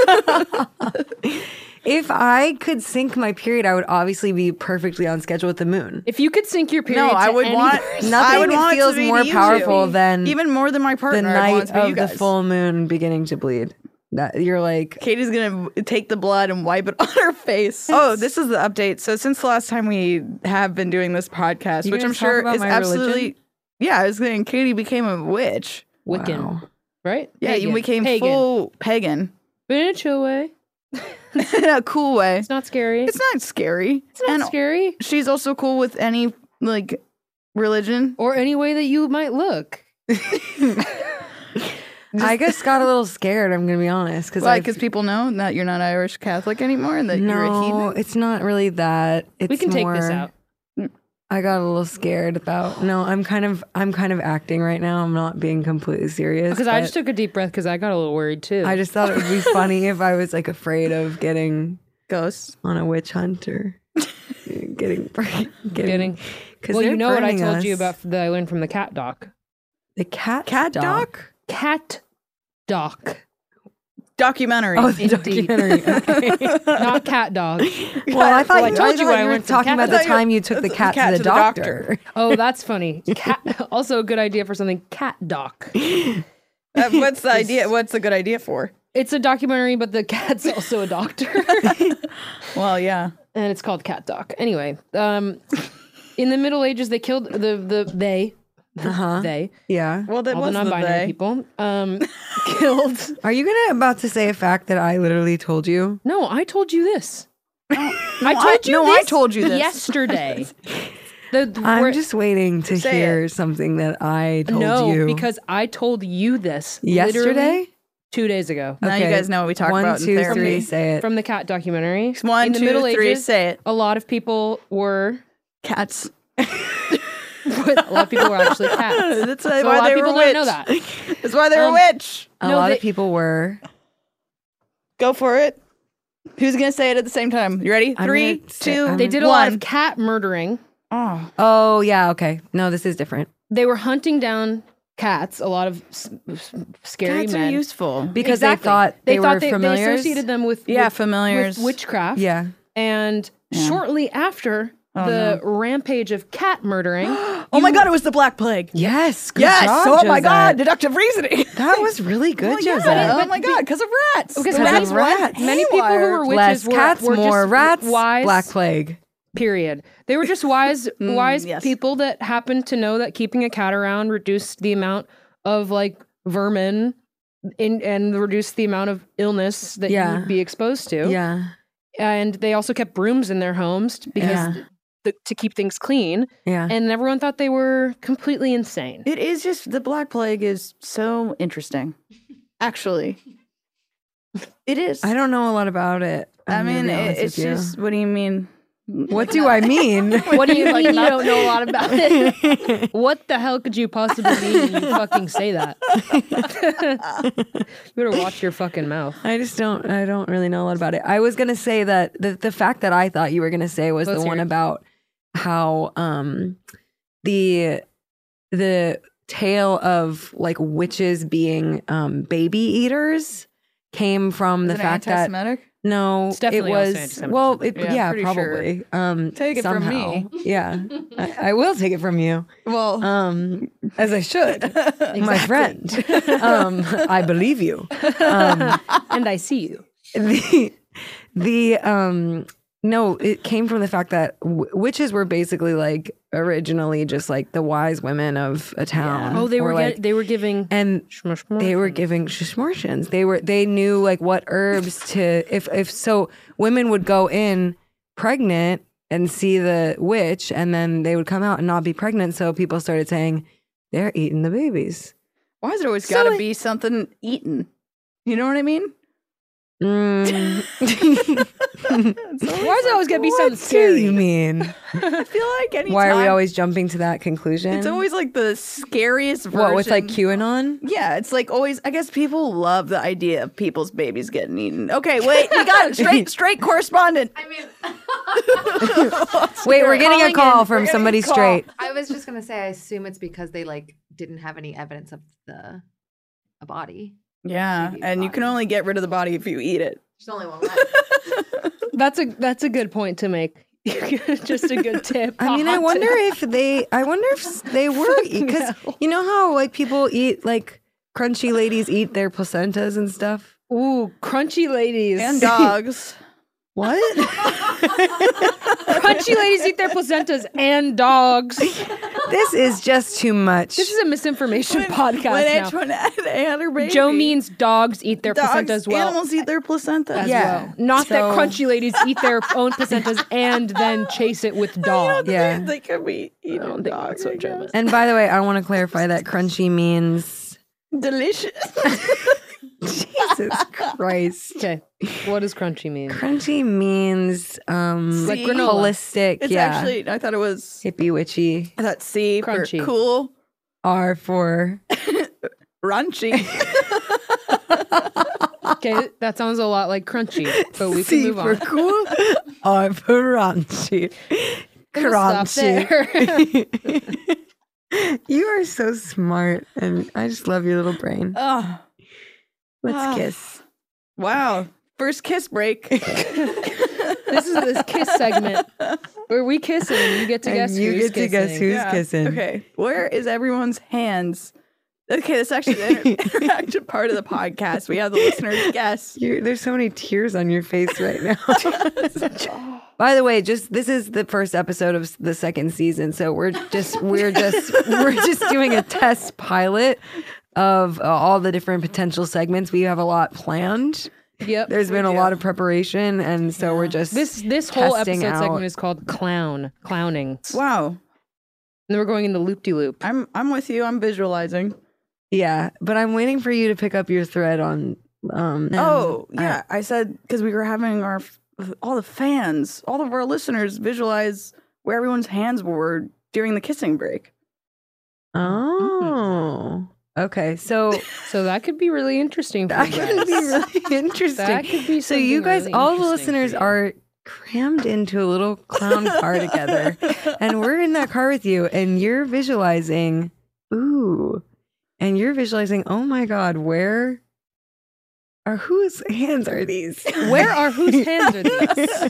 If I could sync my period, I would obviously be perfectly on schedule with the moon. If you could sync your period, No, I to would any want person- Nothing I would want it to feels be more to you powerful two. than even more than my the partner. I want night it to be you of the guys. full moon beginning to bleed. That you're like, Katie's gonna take the blood and wipe it on her face. Oh, this is the update. So since the last time we have been doing this podcast, You which gonna I'm talk sure about is my absolutely, religion? yeah, I was saying Katie became a witch. Wiccan, wow. right? Yeah, Pagan. you became Pagan. full pagan but in a chill way. in a cool way. It's not scary. It's not scary. It's not and scary. she's also cool with any like religion. Or any way that you might look. I just got a little scared. I'm gonna be honest, because Why? Because people know that you're not Irish Catholic anymore and that you're a no, heathen. it's not really that. It's we can take this more- out. I got a little scared about. No, I'm kind of I'm kind of acting right now. I'm not being completely serious. Because I but just took a deep breath because I got a little worried too. I just thought it would be funny if I was like afraid of getting Ghosts. on a witch hunt or getting getting. Getting. Because Well, you know what I burning told you us. about that I learned from the cat doc. the cat Cat doc? doc? Cat doc, Documentary. Oh, the Indeed. documentary. Okay. not cat dog. Well, I thought Well, I you, told I you thought I you were went from talking cat about to the dog. time you took the cat, cat to the, to the doctor. doctor. Oh, that's funny. Cat. Also a good idea for something. Cat doc. Uh, what's the idea? What's a good idea for? It's a documentary, but the cat's also a doctor, Well, yeah. and it's called Cat Doc. Anyway, um, in the Middle Ages, they killed the the they Uh-huh. they Yeah. Well, that all the was the non-binary they. people um, killed. Are you gonna about to say a fact that I literally told you? No, I told you this. I I- told you no, this I told you this. yesterday. The, I'm where- just waiting to Say hear something that I told no, you because I told you this literally yesterday. two days ago Now you guys know what we talk One, about in two, therapy. three, say it. from the cat documentary. One, in the two, Middle three, Ages, say it. a lot of people were Cats. a lot of people were actually cats. That's So why a lot they of were people a witch. don't know that. That's why they were Um, a witch. A No, lot they- of people were. Go for it. Who's gonna say it at the same time? You ready? I'm Three, gonna say- two, I'm- They did a lot one. of cat murdering. Oh. Oh yeah. Okay. No, this is different They were hunting down cats. A lot of s- s- scary Cats men. are useful. because Exactly. they thought they, thought were they, familiars. They associated them with Yeah, with, familiars. with witchcraft. Yeah. And Yeah. shortly after Oh, the rampage of cat murdering, Oh my god, it was the Black Plague. Yes. Good Yes. job, Oh my Josette. god, deductive reasoning. That was really good, Oh my god. Josette. Oh my god, because of rats. Because The many, rats rats. went many people who were witches Less were, cats, were more just rats. wise. Black plague. Period. They were just wise, wise yes. people that happened to know that keeping a cat around reduced the amount of like vermin, in, and reduced the amount of illness that Yeah. you would be exposed to. Yeah. And they also kept brooms in their homes because Yeah. the, to keep things clean. Yeah. And everyone thought they were completely insane. It is just the Black Plague is so interesting. Actually, it is. I don't know a lot about it. I I'm gonna mean, be it, honest it's with you. just. What do you mean? What do I mean? What do you mean you don't know a lot about it? What the hell could you possibly mean when you fucking say that? You better watch your fucking mouth. I just don't. I don't really know a lot about it. I was gonna say that the the fact that I thought you were gonna say was Let's the hear one it. about how um the the tale of like witches being um baby eaters came from the Is it fact that anti-Semitic? no, It's definitely it also was anti-Semitism. well, it, Yeah, yeah, pretty sure. probably. Um, Take it from somehow. me. Yeah, I, I will take it from you. Well, Um, as I should, my friend. Um, I believe you. Um, And I see you. the the um no, it came from the fact that w- witches were basically like originally just like the wise women of a town. Oh, they or were like, get, they were giving and shmush- they were giving shmortions. They were they knew like what herbs to if if so women would go in pregnant and see the witch and then they would come out and not be pregnant. So people started saying they're eating the babies. why is it always So, got to like- be something eaten? You know what I mean? Mm. Why is it always gonna be what something do scary? you mean? I feel like anytime. Why are we always jumping to that conclusion? It's always like the scariest version. what with like QAnon? Yeah, it's like always. I guess people love the idea of people's babies getting eaten. Okay, wait, we got it. Straight, straight correspondent. I mean, Wait, we're getting a calling call in. from We're getting somebody a call. straight. I was just gonna say, I assume it's because they like didn't have any evidence of the a body. Yeah, Baby and you can body. only get rid of the body if you eat it. There's only one left. That's a that's a good point to make. Just a good tip. I mean, I Hot wonder tip. if they. I wonder if they were because you know how like people eat like crunchy ladies eat their placentas and stuff. Ooh, crunchy ladies And dogs. What? Crunchy ladies eat their placentas and dogs. This is just too much. This is a misinformation podcast when now. Antoinette had her baby. Joe means dogs eat their dogs, placenta as well. Animals eat their placenta. as Yeah. well. Not that So- crunchy ladies eat their own placentas and then chase it with dogs. Yeah. They could be eating I don't think dogs. that's what Joe meant. And by the way, I want to clarify that crunchy means Delicious. Jesus Christ. Okay. What does crunchy mean? Crunchy means um Like See? granola. holistic. It's yeah. actually, I thought it was, hippie witchy. I thought C Crunchy. for cool, R for runchy. Okay, that sounds a lot like crunchy, but we can C move for on. cool. R for raunchy. We'll stop Crunchy. there. You are so smart, and I just love your little brain. Oh, Let's Ah. kiss. wow. First kiss break. This is this kiss segment where we kiss and you get to And guess you who's get to guess kissing. who's Yeah. kissing. Okay. Where is everyone's hands? Okay, that's actually the inter- interactive part of the podcast. We have the listeners guess. You're, there's so many tears on your face right now. By the way, just this is the first episode of the second season, so we're just we're just we're just doing a test pilot of uh, all the different potential segments. We have a lot planned. Yep. There's been a lot of preparation, and so we're just This this whole testing episode out. segment is called clown, clowning. Wow. And we're going into loop de loop. I'm I'm with you. I'm visualizing. yeah. But I'm waiting for you to pick up your thread on. Um, Oh, and yeah. I said because we were having our all the fans, all of our listeners visualize where everyone's hands were during the kissing break. Oh. Okay. So So that could be really interesting for that you could guys. be really interesting. That could be So you something guys, really all the interesting listeners for you. are crammed into a little clown car together, and we're in that car with you, and you're visualizing, ooh, and you're visualizing, oh my God, where are whose hands are these? Where are whose hands are these?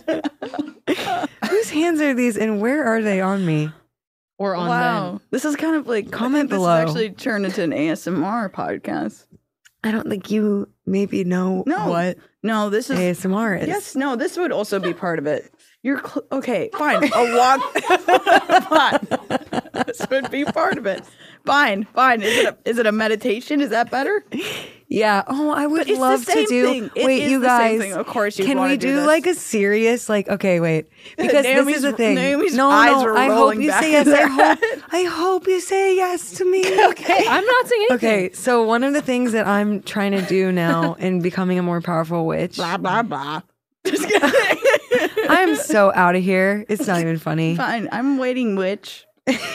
Whose hands are these, and where are they on me? Or on Wow. them? This is kind of like Comment this below. This actually turned into an A S M R podcast. I don't think you maybe know No. what No, this is A S M R is. yes. No, this would also be part of it. You're cl- okay. Fine. A walk. Fine. This would be part of it. Fine. Fine. Is it a, is it a meditation? Is that better? Yeah. Oh, I would But it's the love to same do. thing. It Wait, is you the same guys. thing. Of course you'd Can wanna we do do this. like a serious, like, okay, wait, because this Naomi's- is the thing. Naomi's no, eyes no. were I hope rolling you back say yes. in I her hope. head. I hope you say yes to me. Okay, I'm not saying anything. Okay, so one of the things that I'm trying to do now in becoming a more powerful witch, Blah blah blah. Just kidding. I'm so out of here. It's not even funny. Fine. I'm waiting, witch.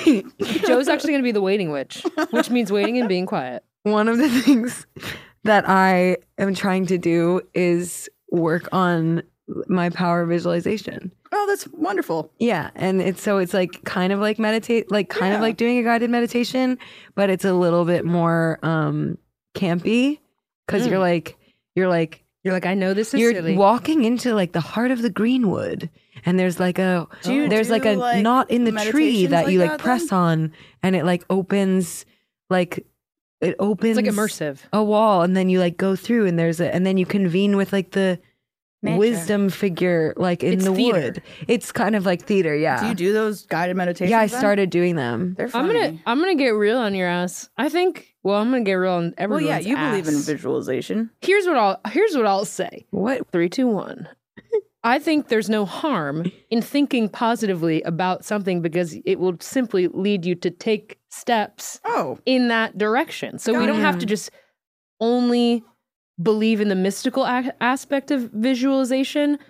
Joe's actually going to be the waiting witch, which means waiting and being quiet. One of the things that I am trying to do is work on my power visualization. Oh, that's wonderful. Yeah, and it's so it's like kind of like meditate, like kind of Yeah. like doing a guided meditation, but it's a little bit more um campy because Mm. you're like you're like You're like, I know this is you're silly. walking into like the heart of the greenwood, and there's like a Do you there's like do, a like, knot in the tree meditations that like you like that, press then? on, and it like opens like it opens it's like immersive. a wall, and then you like go through, and there's a and then you convene with like the Nature. wisdom figure like in It's the theater. wood. It's kind of like theater, yeah. Do you do those guided meditations? yeah, I then? started doing them. They're I'm funny. gonna I'm gonna get real on your ass. I think. Well, I'm gonna get real on Well, everyone's yeah, you believe in ass. visualization. Here's what I'll here's what I'll say. What? Three, two, one. I think there's no harm in thinking positively about something because it will simply lead you to take steps Oh, in that direction. So we don't have to Gotcha. just only believe in the mystical a- aspect of visualization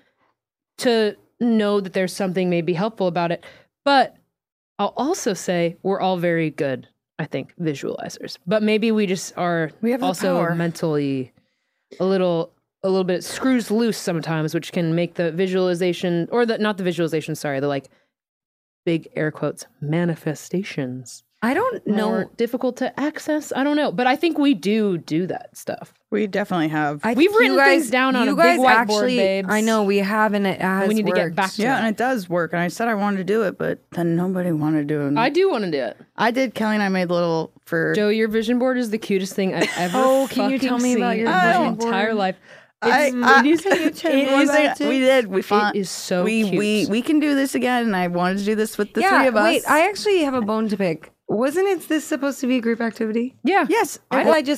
to know that there's something maybe helpful about it. But I'll also say we're all very good, I think, visualizers. But maybe we just are We have the also power. mentally a little a little bit screws loose sometimes, which can make the visualization or the not the visualization, sorry, the like big air quotes manifestations I don't more know. difficult to access. I don't know, but I think we do do that stuff. we definitely have. I We've think you written things down on you a big guys whiteboard, actually, babes. I know we have, and it has we need to get worked. back to yeah, it. and it does work. And I said I wanted to do it, but then nobody wanted to do it. I do want to do it. I did. Kelly and I made little for. Joe, your vision board is the cutest thing I've ever. Oh, can you fucking tell me about seen your in my vision entire board? life? I, It's- I, it is- can you tell me it is- about it? We did. We found. It is so we cute. we we can do this again, and I wanted to do this with the yeah, three of us. wait, I actually have a bone to pick. Wasn't it this supposed to be a group activity? yeah. yes, Why it did I just get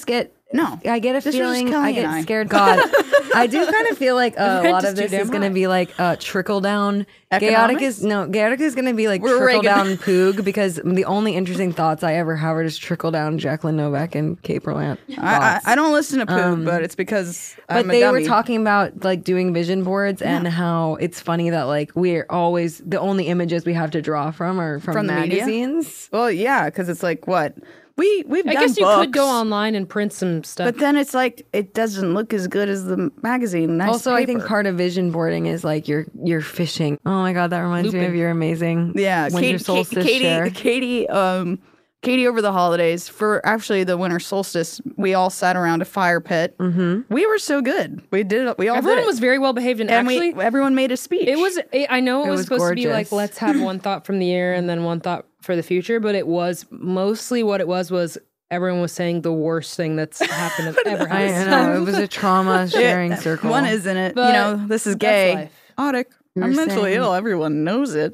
No. I get a This was feeling Kelly I and get I. scared. God, I do kind of feel like uh, a rent lot is of too this damn is going to high. be like uh, trickle down. Chaotic Economics? is no chaotic is going to be like We're trickle Reagan. down poog because the only interesting thoughts I ever have are just trickle down Jacqueline Novak and Kate Berlant. I, I, thoughts. I don't listen to Poog, Um, but it's because But I'm a they were dummy. talking about like doing vision boards and how it's funny that like we're always the only images we have to draw from are from, From the media? magazines. Well, yeah, because it's like what we we've I done guess you books, could go online and print some stuff. but then it's like it doesn't look as good as the magazine. Nice Also, I think paper. part of vision boarding is like you're you're fishing. Oh my god, that reminds me of Looping. your amazing yeah, winter Kate, solstice Katie, share. Katie, um, Katie over the holidays for actually the winter solstice, we all sat around a fire pit. Mm-hmm. We were so good. We did. it- We all Everyone did it. was very well behaved, and, and actually, we everyone made a speech. it was. It, I know it, It was, was supposed to be like, gorgeous. let's have one thought from the year and then one thought for the future, but it was mostly what it was was everyone was saying the worst thing that's happened have ever I happened. know it was a trauma sharing circle. One isn't it? But you know, this is that's gay. life. Audic. You I'm were mentally saying- ill. Everyone knows it.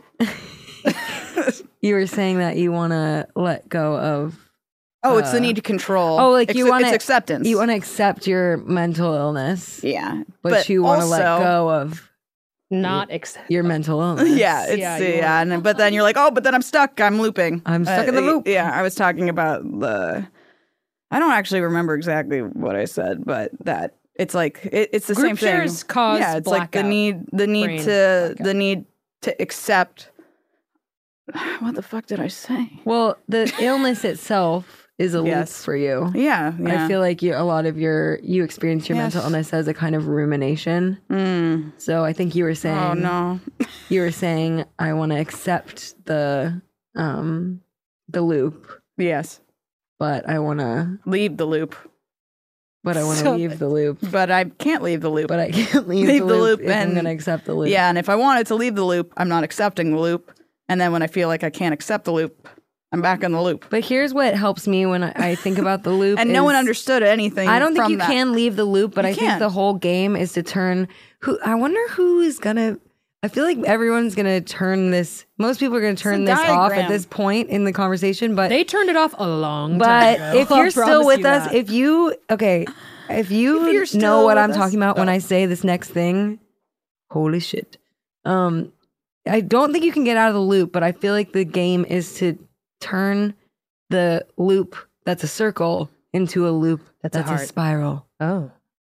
You were saying that you want to let go of. Oh, it's the need to control. Oh, like you Acce- want it's acceptance. You want to accept your mental illness, yeah, but, you want to let also- go of Not accept. your mental illness. Yeah, it's Yeah, yeah, you yeah and then, but then you're like, oh, but then I'm stuck. I'm looping. I'm stuck in the loop. Yeah, I was talking about the. I don't actually remember exactly what I said, but that it's like it, it's the Group same thing. shares cause yeah, it's like the blackout. need, the need Brain to, blackout. the need to accept. What the fuck did I say? Well, the illness itself is a loop Yes. for you. Yeah, yeah. I feel like you a lot of your you experience your mental Yes. illness as a kind of rumination. Mm. So I think you were saying Oh no. you were saying I want to accept the um the loop, Yes, but I want to leave the loop, but I want to So- leave the loop, but I can't leave the loop. but I can't leave, Leave the, the loop, loop if I'm and- going to accept the loop. Yeah, and if I wanted to leave the loop, I'm not accepting the loop. And then when I feel like I can't accept the loop, I'm back in the loop. But here's what helps me when I, I think about the loop. And no one is- understood anything. I don't think from you that. can leave the loop, but You I think can't. the whole game is to turn who I wonder who is gonna I feel like everyone's gonna turn this most people are gonna turn a this off at diagram. this point in the conversation, but They turned it off a long but time ago. if I'll you're still promise with you us, that. if you okay, if you If you're know still what with I'm us- talking about when oh. I say this next thing, holy shit. Um I don't think you can get out of the loop, but I feel like the game is to turn the loop that's a circle into a loop That's a that's a, heart. spiral. oh,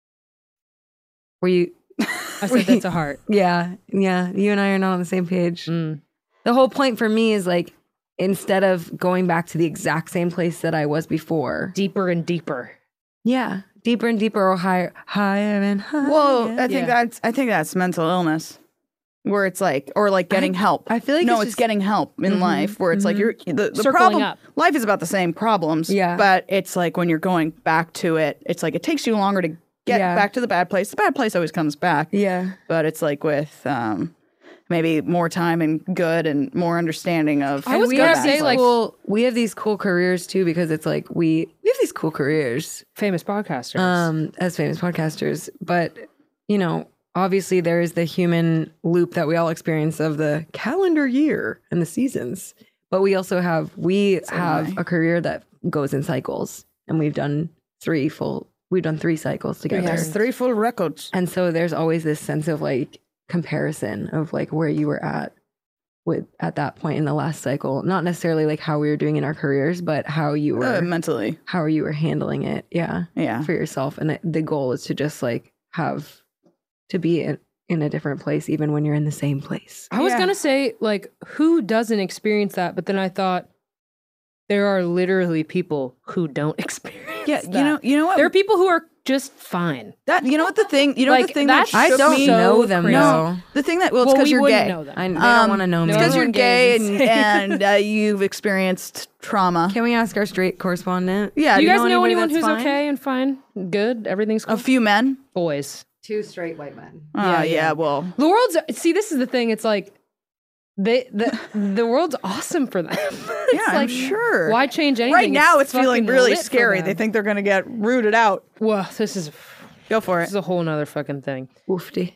Where you I said that's a heart. yeah, yeah, you and I are not on the same page. Mm. The whole point for me is like instead of going back to the exact same place that I was before. Deeper and deeper. Yeah, deeper and deeper or higher, higher and higher. Well, I think Yeah. that's I think that's mental illness, where it's like or like getting help. I feel like no, it's it's, just- getting help in Mhm, life, where it's like mhm. you're the, the Circling problem. up. Life is about the same problems. Yeah. but it's like when you're going back to it, it's like it takes you longer to get Yeah. back to the bad place. The bad place always comes back. yeah. But it's like with um, maybe more time and good and more understanding of. I was we gonna have say, these like- cool, we have these cool careers too because it's like we we have these cool careers Famous podcasters. um as famous podcasters, but you know obviously there is the human loop that we all experience of the calendar year and the seasons, but we also have we have am I. a career that goes in cycles, and we've done three full we've done three cycles together. Yes, three full records. And so there's always this sense of like comparison of like where you were at with at that point in the last cycle, not necessarily like how we were doing in our careers, but how you were Uh, mentally, how you were handling it. Yeah. yeah. For yourself. And it, the goal is to just like have to be in, in a different place, even when you're in the same place. I was Yeah. gonna say, like, who doesn't experience that? But then I thought there are literally people who don't experience. Yeah, that. you know, you know what? there are people who are just fine. that you know what the thing, you know Like, what the thing that that's I shook don't me. so know them crazy. though. The thing that well, it's well, because we you're wouldn't gay. know them. I, they Um, don't want to know no, me. It's because you're Everyone gay gay is and, insane. and uh, you've experienced trauma. Can we ask our straight correspondent? Yeah, Do you do guys know, anybody anyone that's who's fine? okay and fine, good, everything's cool? A few men. Boys. Two straight white men. Oh, Yeah, yeah, yeah. well, The world's see. This is the thing. It's like they the the world's awesome for them. It's yeah, I'm like, sure. Why change anything? Right now, it's feeling fucking really lit for scary. them. They think they're going to get rooted out. Well, this is Go for this it. is a whole nother fucking thing. Woofty.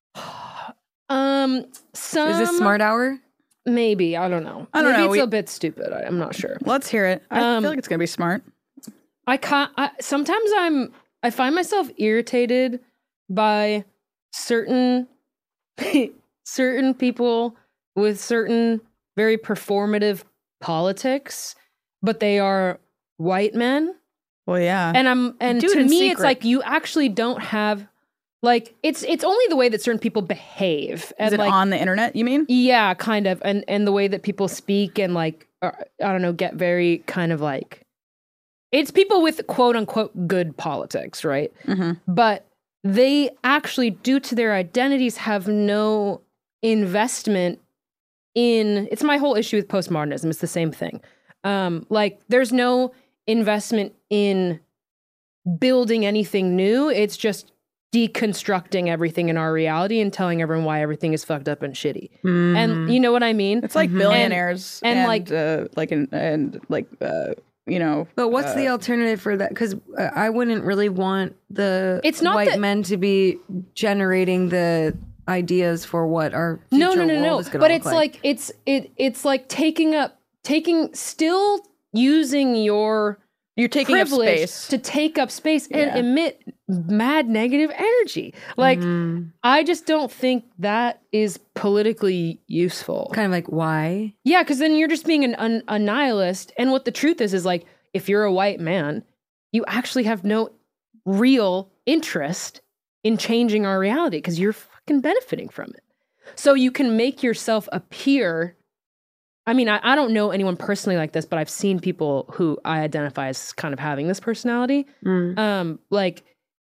Um, some Is this smart hour? Maybe I don't know. I don't Maybe know, It's we- a bit stupid. I, I'm not sure. Let's hear it. I Um, feel like it's going to be smart. I can't. I, sometimes I'm. I find myself irritated by certain certain people with certain very performative politics, but they are white men. Well, yeah. And I'm and Do it to in me, it's secret. like you actually don't have like it's it's only the way that certain people behave. And Is it like, on the internet, you mean? yeah, kind of, and and the way that people speak and like are, I don't know, get very kind of like it's people with quote unquote good politics, right? Mm-hmm. But they actually, due to their identities, have no investment in. It's my whole issue with postmodernism. It's the same thing. Um, like there's no investment in building anything new. It's just deconstructing everything in our reality and telling everyone why everything is fucked up and shitty. Mm. And you know what I mean? It's like Mhm. billionaires And- and, and, like- uh, like and, and like uh, you know. But what's the uh, alternative for that? Because uh, I wouldn't really want the It's not white that- men to be generating the ideas for what our no, future no, no, world no. is gonna But look it's like it's it it's like taking up taking still using your You're taking up privilege space. to take up space and Yeah. emit mad negative energy. Like Mm. I just don't think that is politically useful. kind of like why? Yeah, because then you're just being an, an, a nihilist. And what the truth is, is like, if you're a white man, you actually have no real interest in changing our reality because you're fucking benefiting from it. So you can make yourself appear. I mean, I, I don't know anyone personally like this, but I've seen people who I identify as kind of having this personality. Mm. Um, like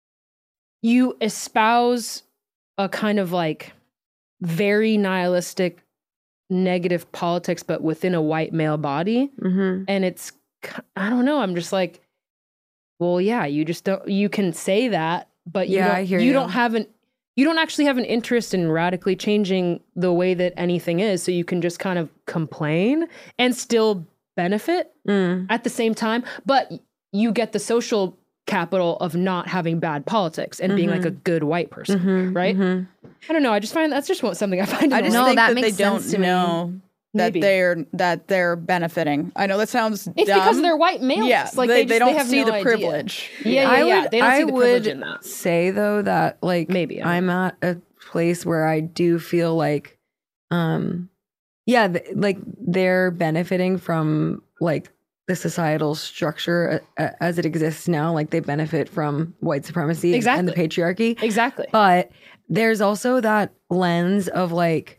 you espouse a kind of like very nihilistic negative politics, but within a white male body. Mm-hmm. And it's, k- I don't know. I'm just like, well, yeah, you just don't, you can say that, but you Yeah, don't, I hear you you. don't have an, you don't actually have an interest in radically changing the way that anything is. So you can just kind of complain and still benefit Mm. at the same time, but you get the social capital of not having bad politics and being like a good white person, Mhm, right? mhm. I don't know. I just find that's just what, something I find I annoying. just No, think that that, makes they don't sense to me. know that Maybe. they're that they're benefiting. I know that sounds It's dumb. because they're white males. Yeah, like they, they, just, they don't have see no the idea. privilege. Yeah, yeah, I yeah. would, They don't I see the privilege would in that. say though that like Maybe, I I'm at a place where I do feel like, um, yeah, th- like they're benefiting from like the societal structure uh, as it exists now. Like they benefit from white supremacy and the Exactly. patriarchy. Exactly. But there's also that lens of like,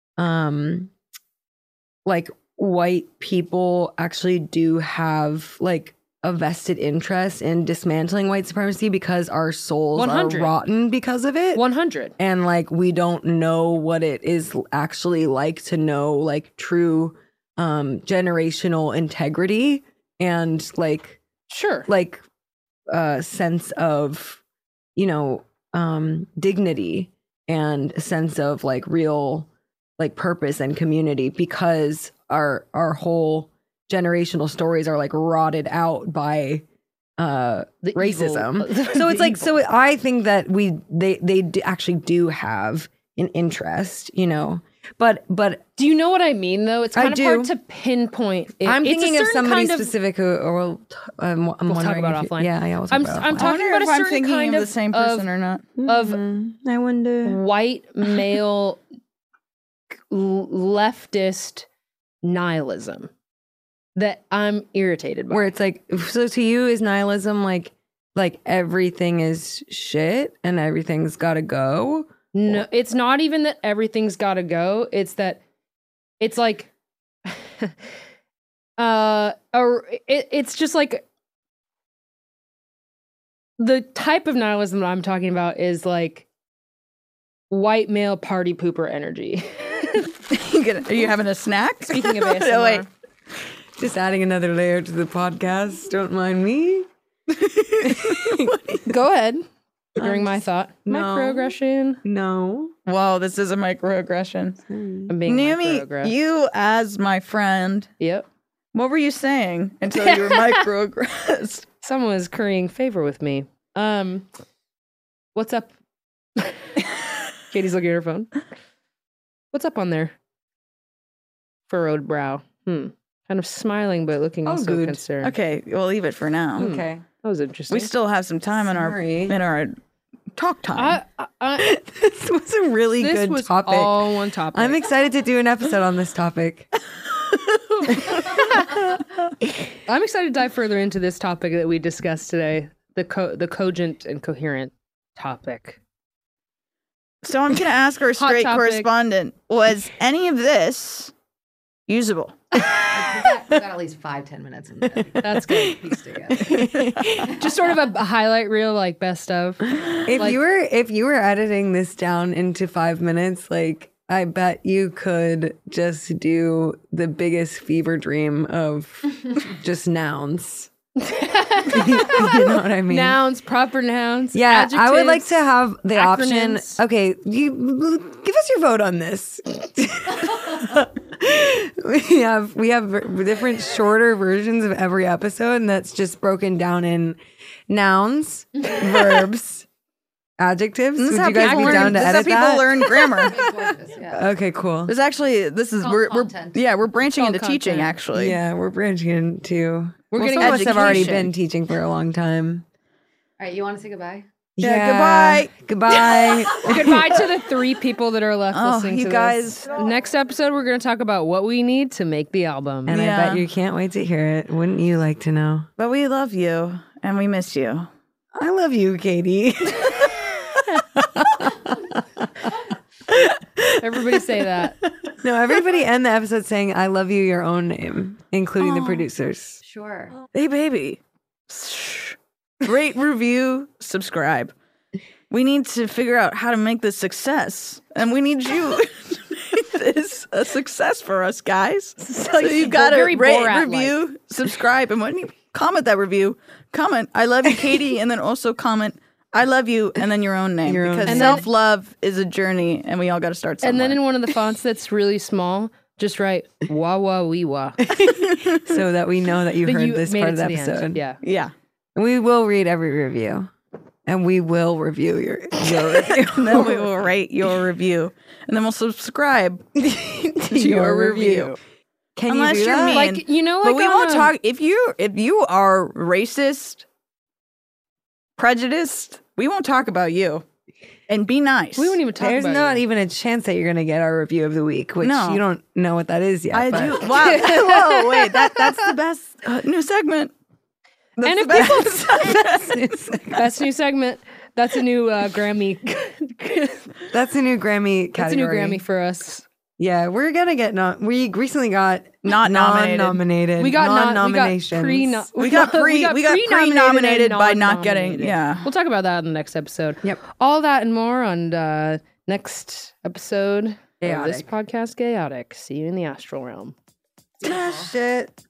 um, like white people actually do have like a vested interest in dismantling white supremacy because our souls one hundred are rotten because of it. one hundred. And like we don't know what it is actually like to know like true um generational integrity and like Sure. like a sense of, you know, um dignity and a sense of like real like purpose and community because our our whole generational stories are like rotted out by uh The racism. evil- So it's the like evil. so I think that we they they d- actually do have an interest, you know. But but Do you know what I mean, though? It's I kind of do. hard to pinpoint. It. I'm It's a thinking of certain somebody kind of- specific who or we'll t- I'm, I'm We'll talk wondering about if you- offline. Yeah, yeah, we'll talk I'm- about I'm offline. I talking wonder about a if I'm certain thinking kind of of- the same of- person or not. of Mhm. I wonder. white male l- leftist nihilism that I'm irritated by. Where it's like, so to you is nihilism like like everything is shit and everything's got to go? No, it's not even that everything's got to go. It's that it's like, uh, or it, it's just like the type of nihilism that I'm talking about is like white male party pooper energy. You gonna- Are you having a snack? Speaking of A S M R, No, wait. Just adding another layer to the podcast. Don't mind me. go ahead during Um, my thought. no. Microaggression. No. Whoa, this is a microaggression. I'm being Naomi, microaggressed. you as my friend, Yep. what were you saying until you were microaggressed? Someone is currying favor with me. Um, what's up? Katie's looking at her phone. What's up on there? Furrowed brow. Hmm. Kind of smiling, but looking Oh, also good. concerned. Okay, we'll leave it for now. Okay. That was interesting. We still have some time in our Sorry. in our talk time. I, I, I, This was a really this good was topic. all one topic. I'm excited to do an episode on this topic. I'm excited to dive further into this topic that we discussed today, the co- the cogent and coherent topic. So I'm going to ask our straight topic. correspondent: was any of this usable? we, got, we got at least five, ten minutes in there. That's good. Piece together. Just sort of a highlight reel, like best of. If Like- you were if you were editing this down into five minutes, like I bet you could just do the biggest fever dream of just nouns. You know what I mean? Nouns, proper nouns. Yeah, I would like adjectives. to have the acronyms. option. Okay, you give us your vote on this. we have we have v- different shorter versions of every episode, and that's just broken down in nouns, verbs, adjectives. This is Would how you guys people be learn. down to This is how edit people that? learn grammar. Gorgeous, yeah. Okay, cool. There's actually this is Called we're, we're content. yeah we're branching Called into teaching content. actually. Yeah, we're branching into. We're well, getting some of us have already education. been teaching for a long time. All right, you want to say goodbye? Yeah, goodbye. Goodbye. Goodbye to the three people that are left Oh, listening you to guys. this. Next episode, we're going to talk about what we need to make the album. And I Yeah. bet you can't wait to hear it. Wouldn't you like to know? But we love you and we miss you. I love you, Katie. Everybody say that. No, everybody end the episode saying, I love you, your own name, including the producers. Sure. Hey, baby. Shh. Rate, review, subscribe. We need to figure out how to make this success. And we need you to make this a success for us, guys. So you got to very rate, Borat-like. review, subscribe. And when you comment that review, comment, I love you, Katie. And then also comment, I love you, and then your own name. Your own because name. self love is a journey, and we all got to start somewhere. And then in one of the fonts that's really small, just write wah wah wee wah. So that we know that you But heard you this made part it of the to the end. episode. Yeah. yeah. And we will read every review. And we will review your, your review. And then we will rate your review. And then we'll subscribe to your review. Can Unless you do you're that? mean. Like, you know, like But we on won't a- talk if you if you are racist, prejudiced, we won't talk about you. And be nice. We won't even talk There's about not you. even a chance that you're going to get our review of the week, which No. you don't know what that is yet. I but- do. Wow. Whoa, wait. That that's the best uh, new segment. That's And the if best. Best new segment. That's a new uh, Grammy. That's a new Grammy category. That's a new Grammy for us. Yeah, we're gonna get no. We recently got Not nominated. non-nominated. We got not- non-nominations. We got pre. We got pre. We got pre-nominated by not getting. non-nominated. Yeah. We'll talk about that in the next episode. Yep. All that and more on uh, next episode of this Chaotic. podcast, Chaotic. See you in the astral realm. Smash it.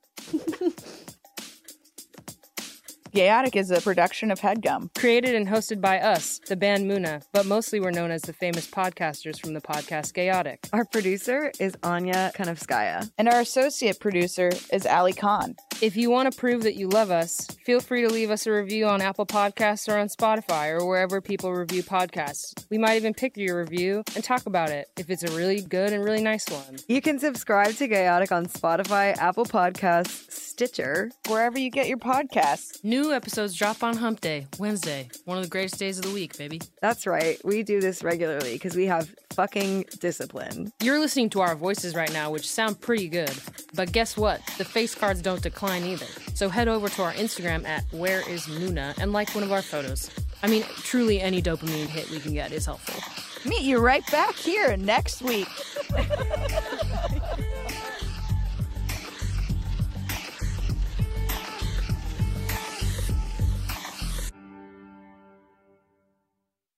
Chaotic is a production of HeadGum. Created and hosted by us, the band Muna, but mostly we're known as the famous podcasters from the podcast Chaotic. Our producer is Anya Kanovskaya. And our associate producer is Ali Khan. If you want to prove that you love us, feel free to leave us a review on Apple Podcasts or on Spotify or wherever people review podcasts. We might even pick your review and talk about it if it's a really good and really nice one. You can subscribe to Chaotic on Spotify, Apple Podcasts, Stitcher. Wherever you get your podcasts. New episodes drop on Hump Day, Wednesday. One of the greatest days of the week, baby. That's right. We do this regularly because we have fucking discipline. You're listening to our voices right now, which sound pretty good. But guess what? The face cards don't decline either. So head over to our Instagram at Where Is Muna and like one of our photos. I mean, truly any dopamine hit we can get is helpful. Meet you right back here next week.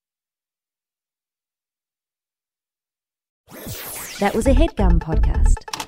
That was a HeadGum podcast.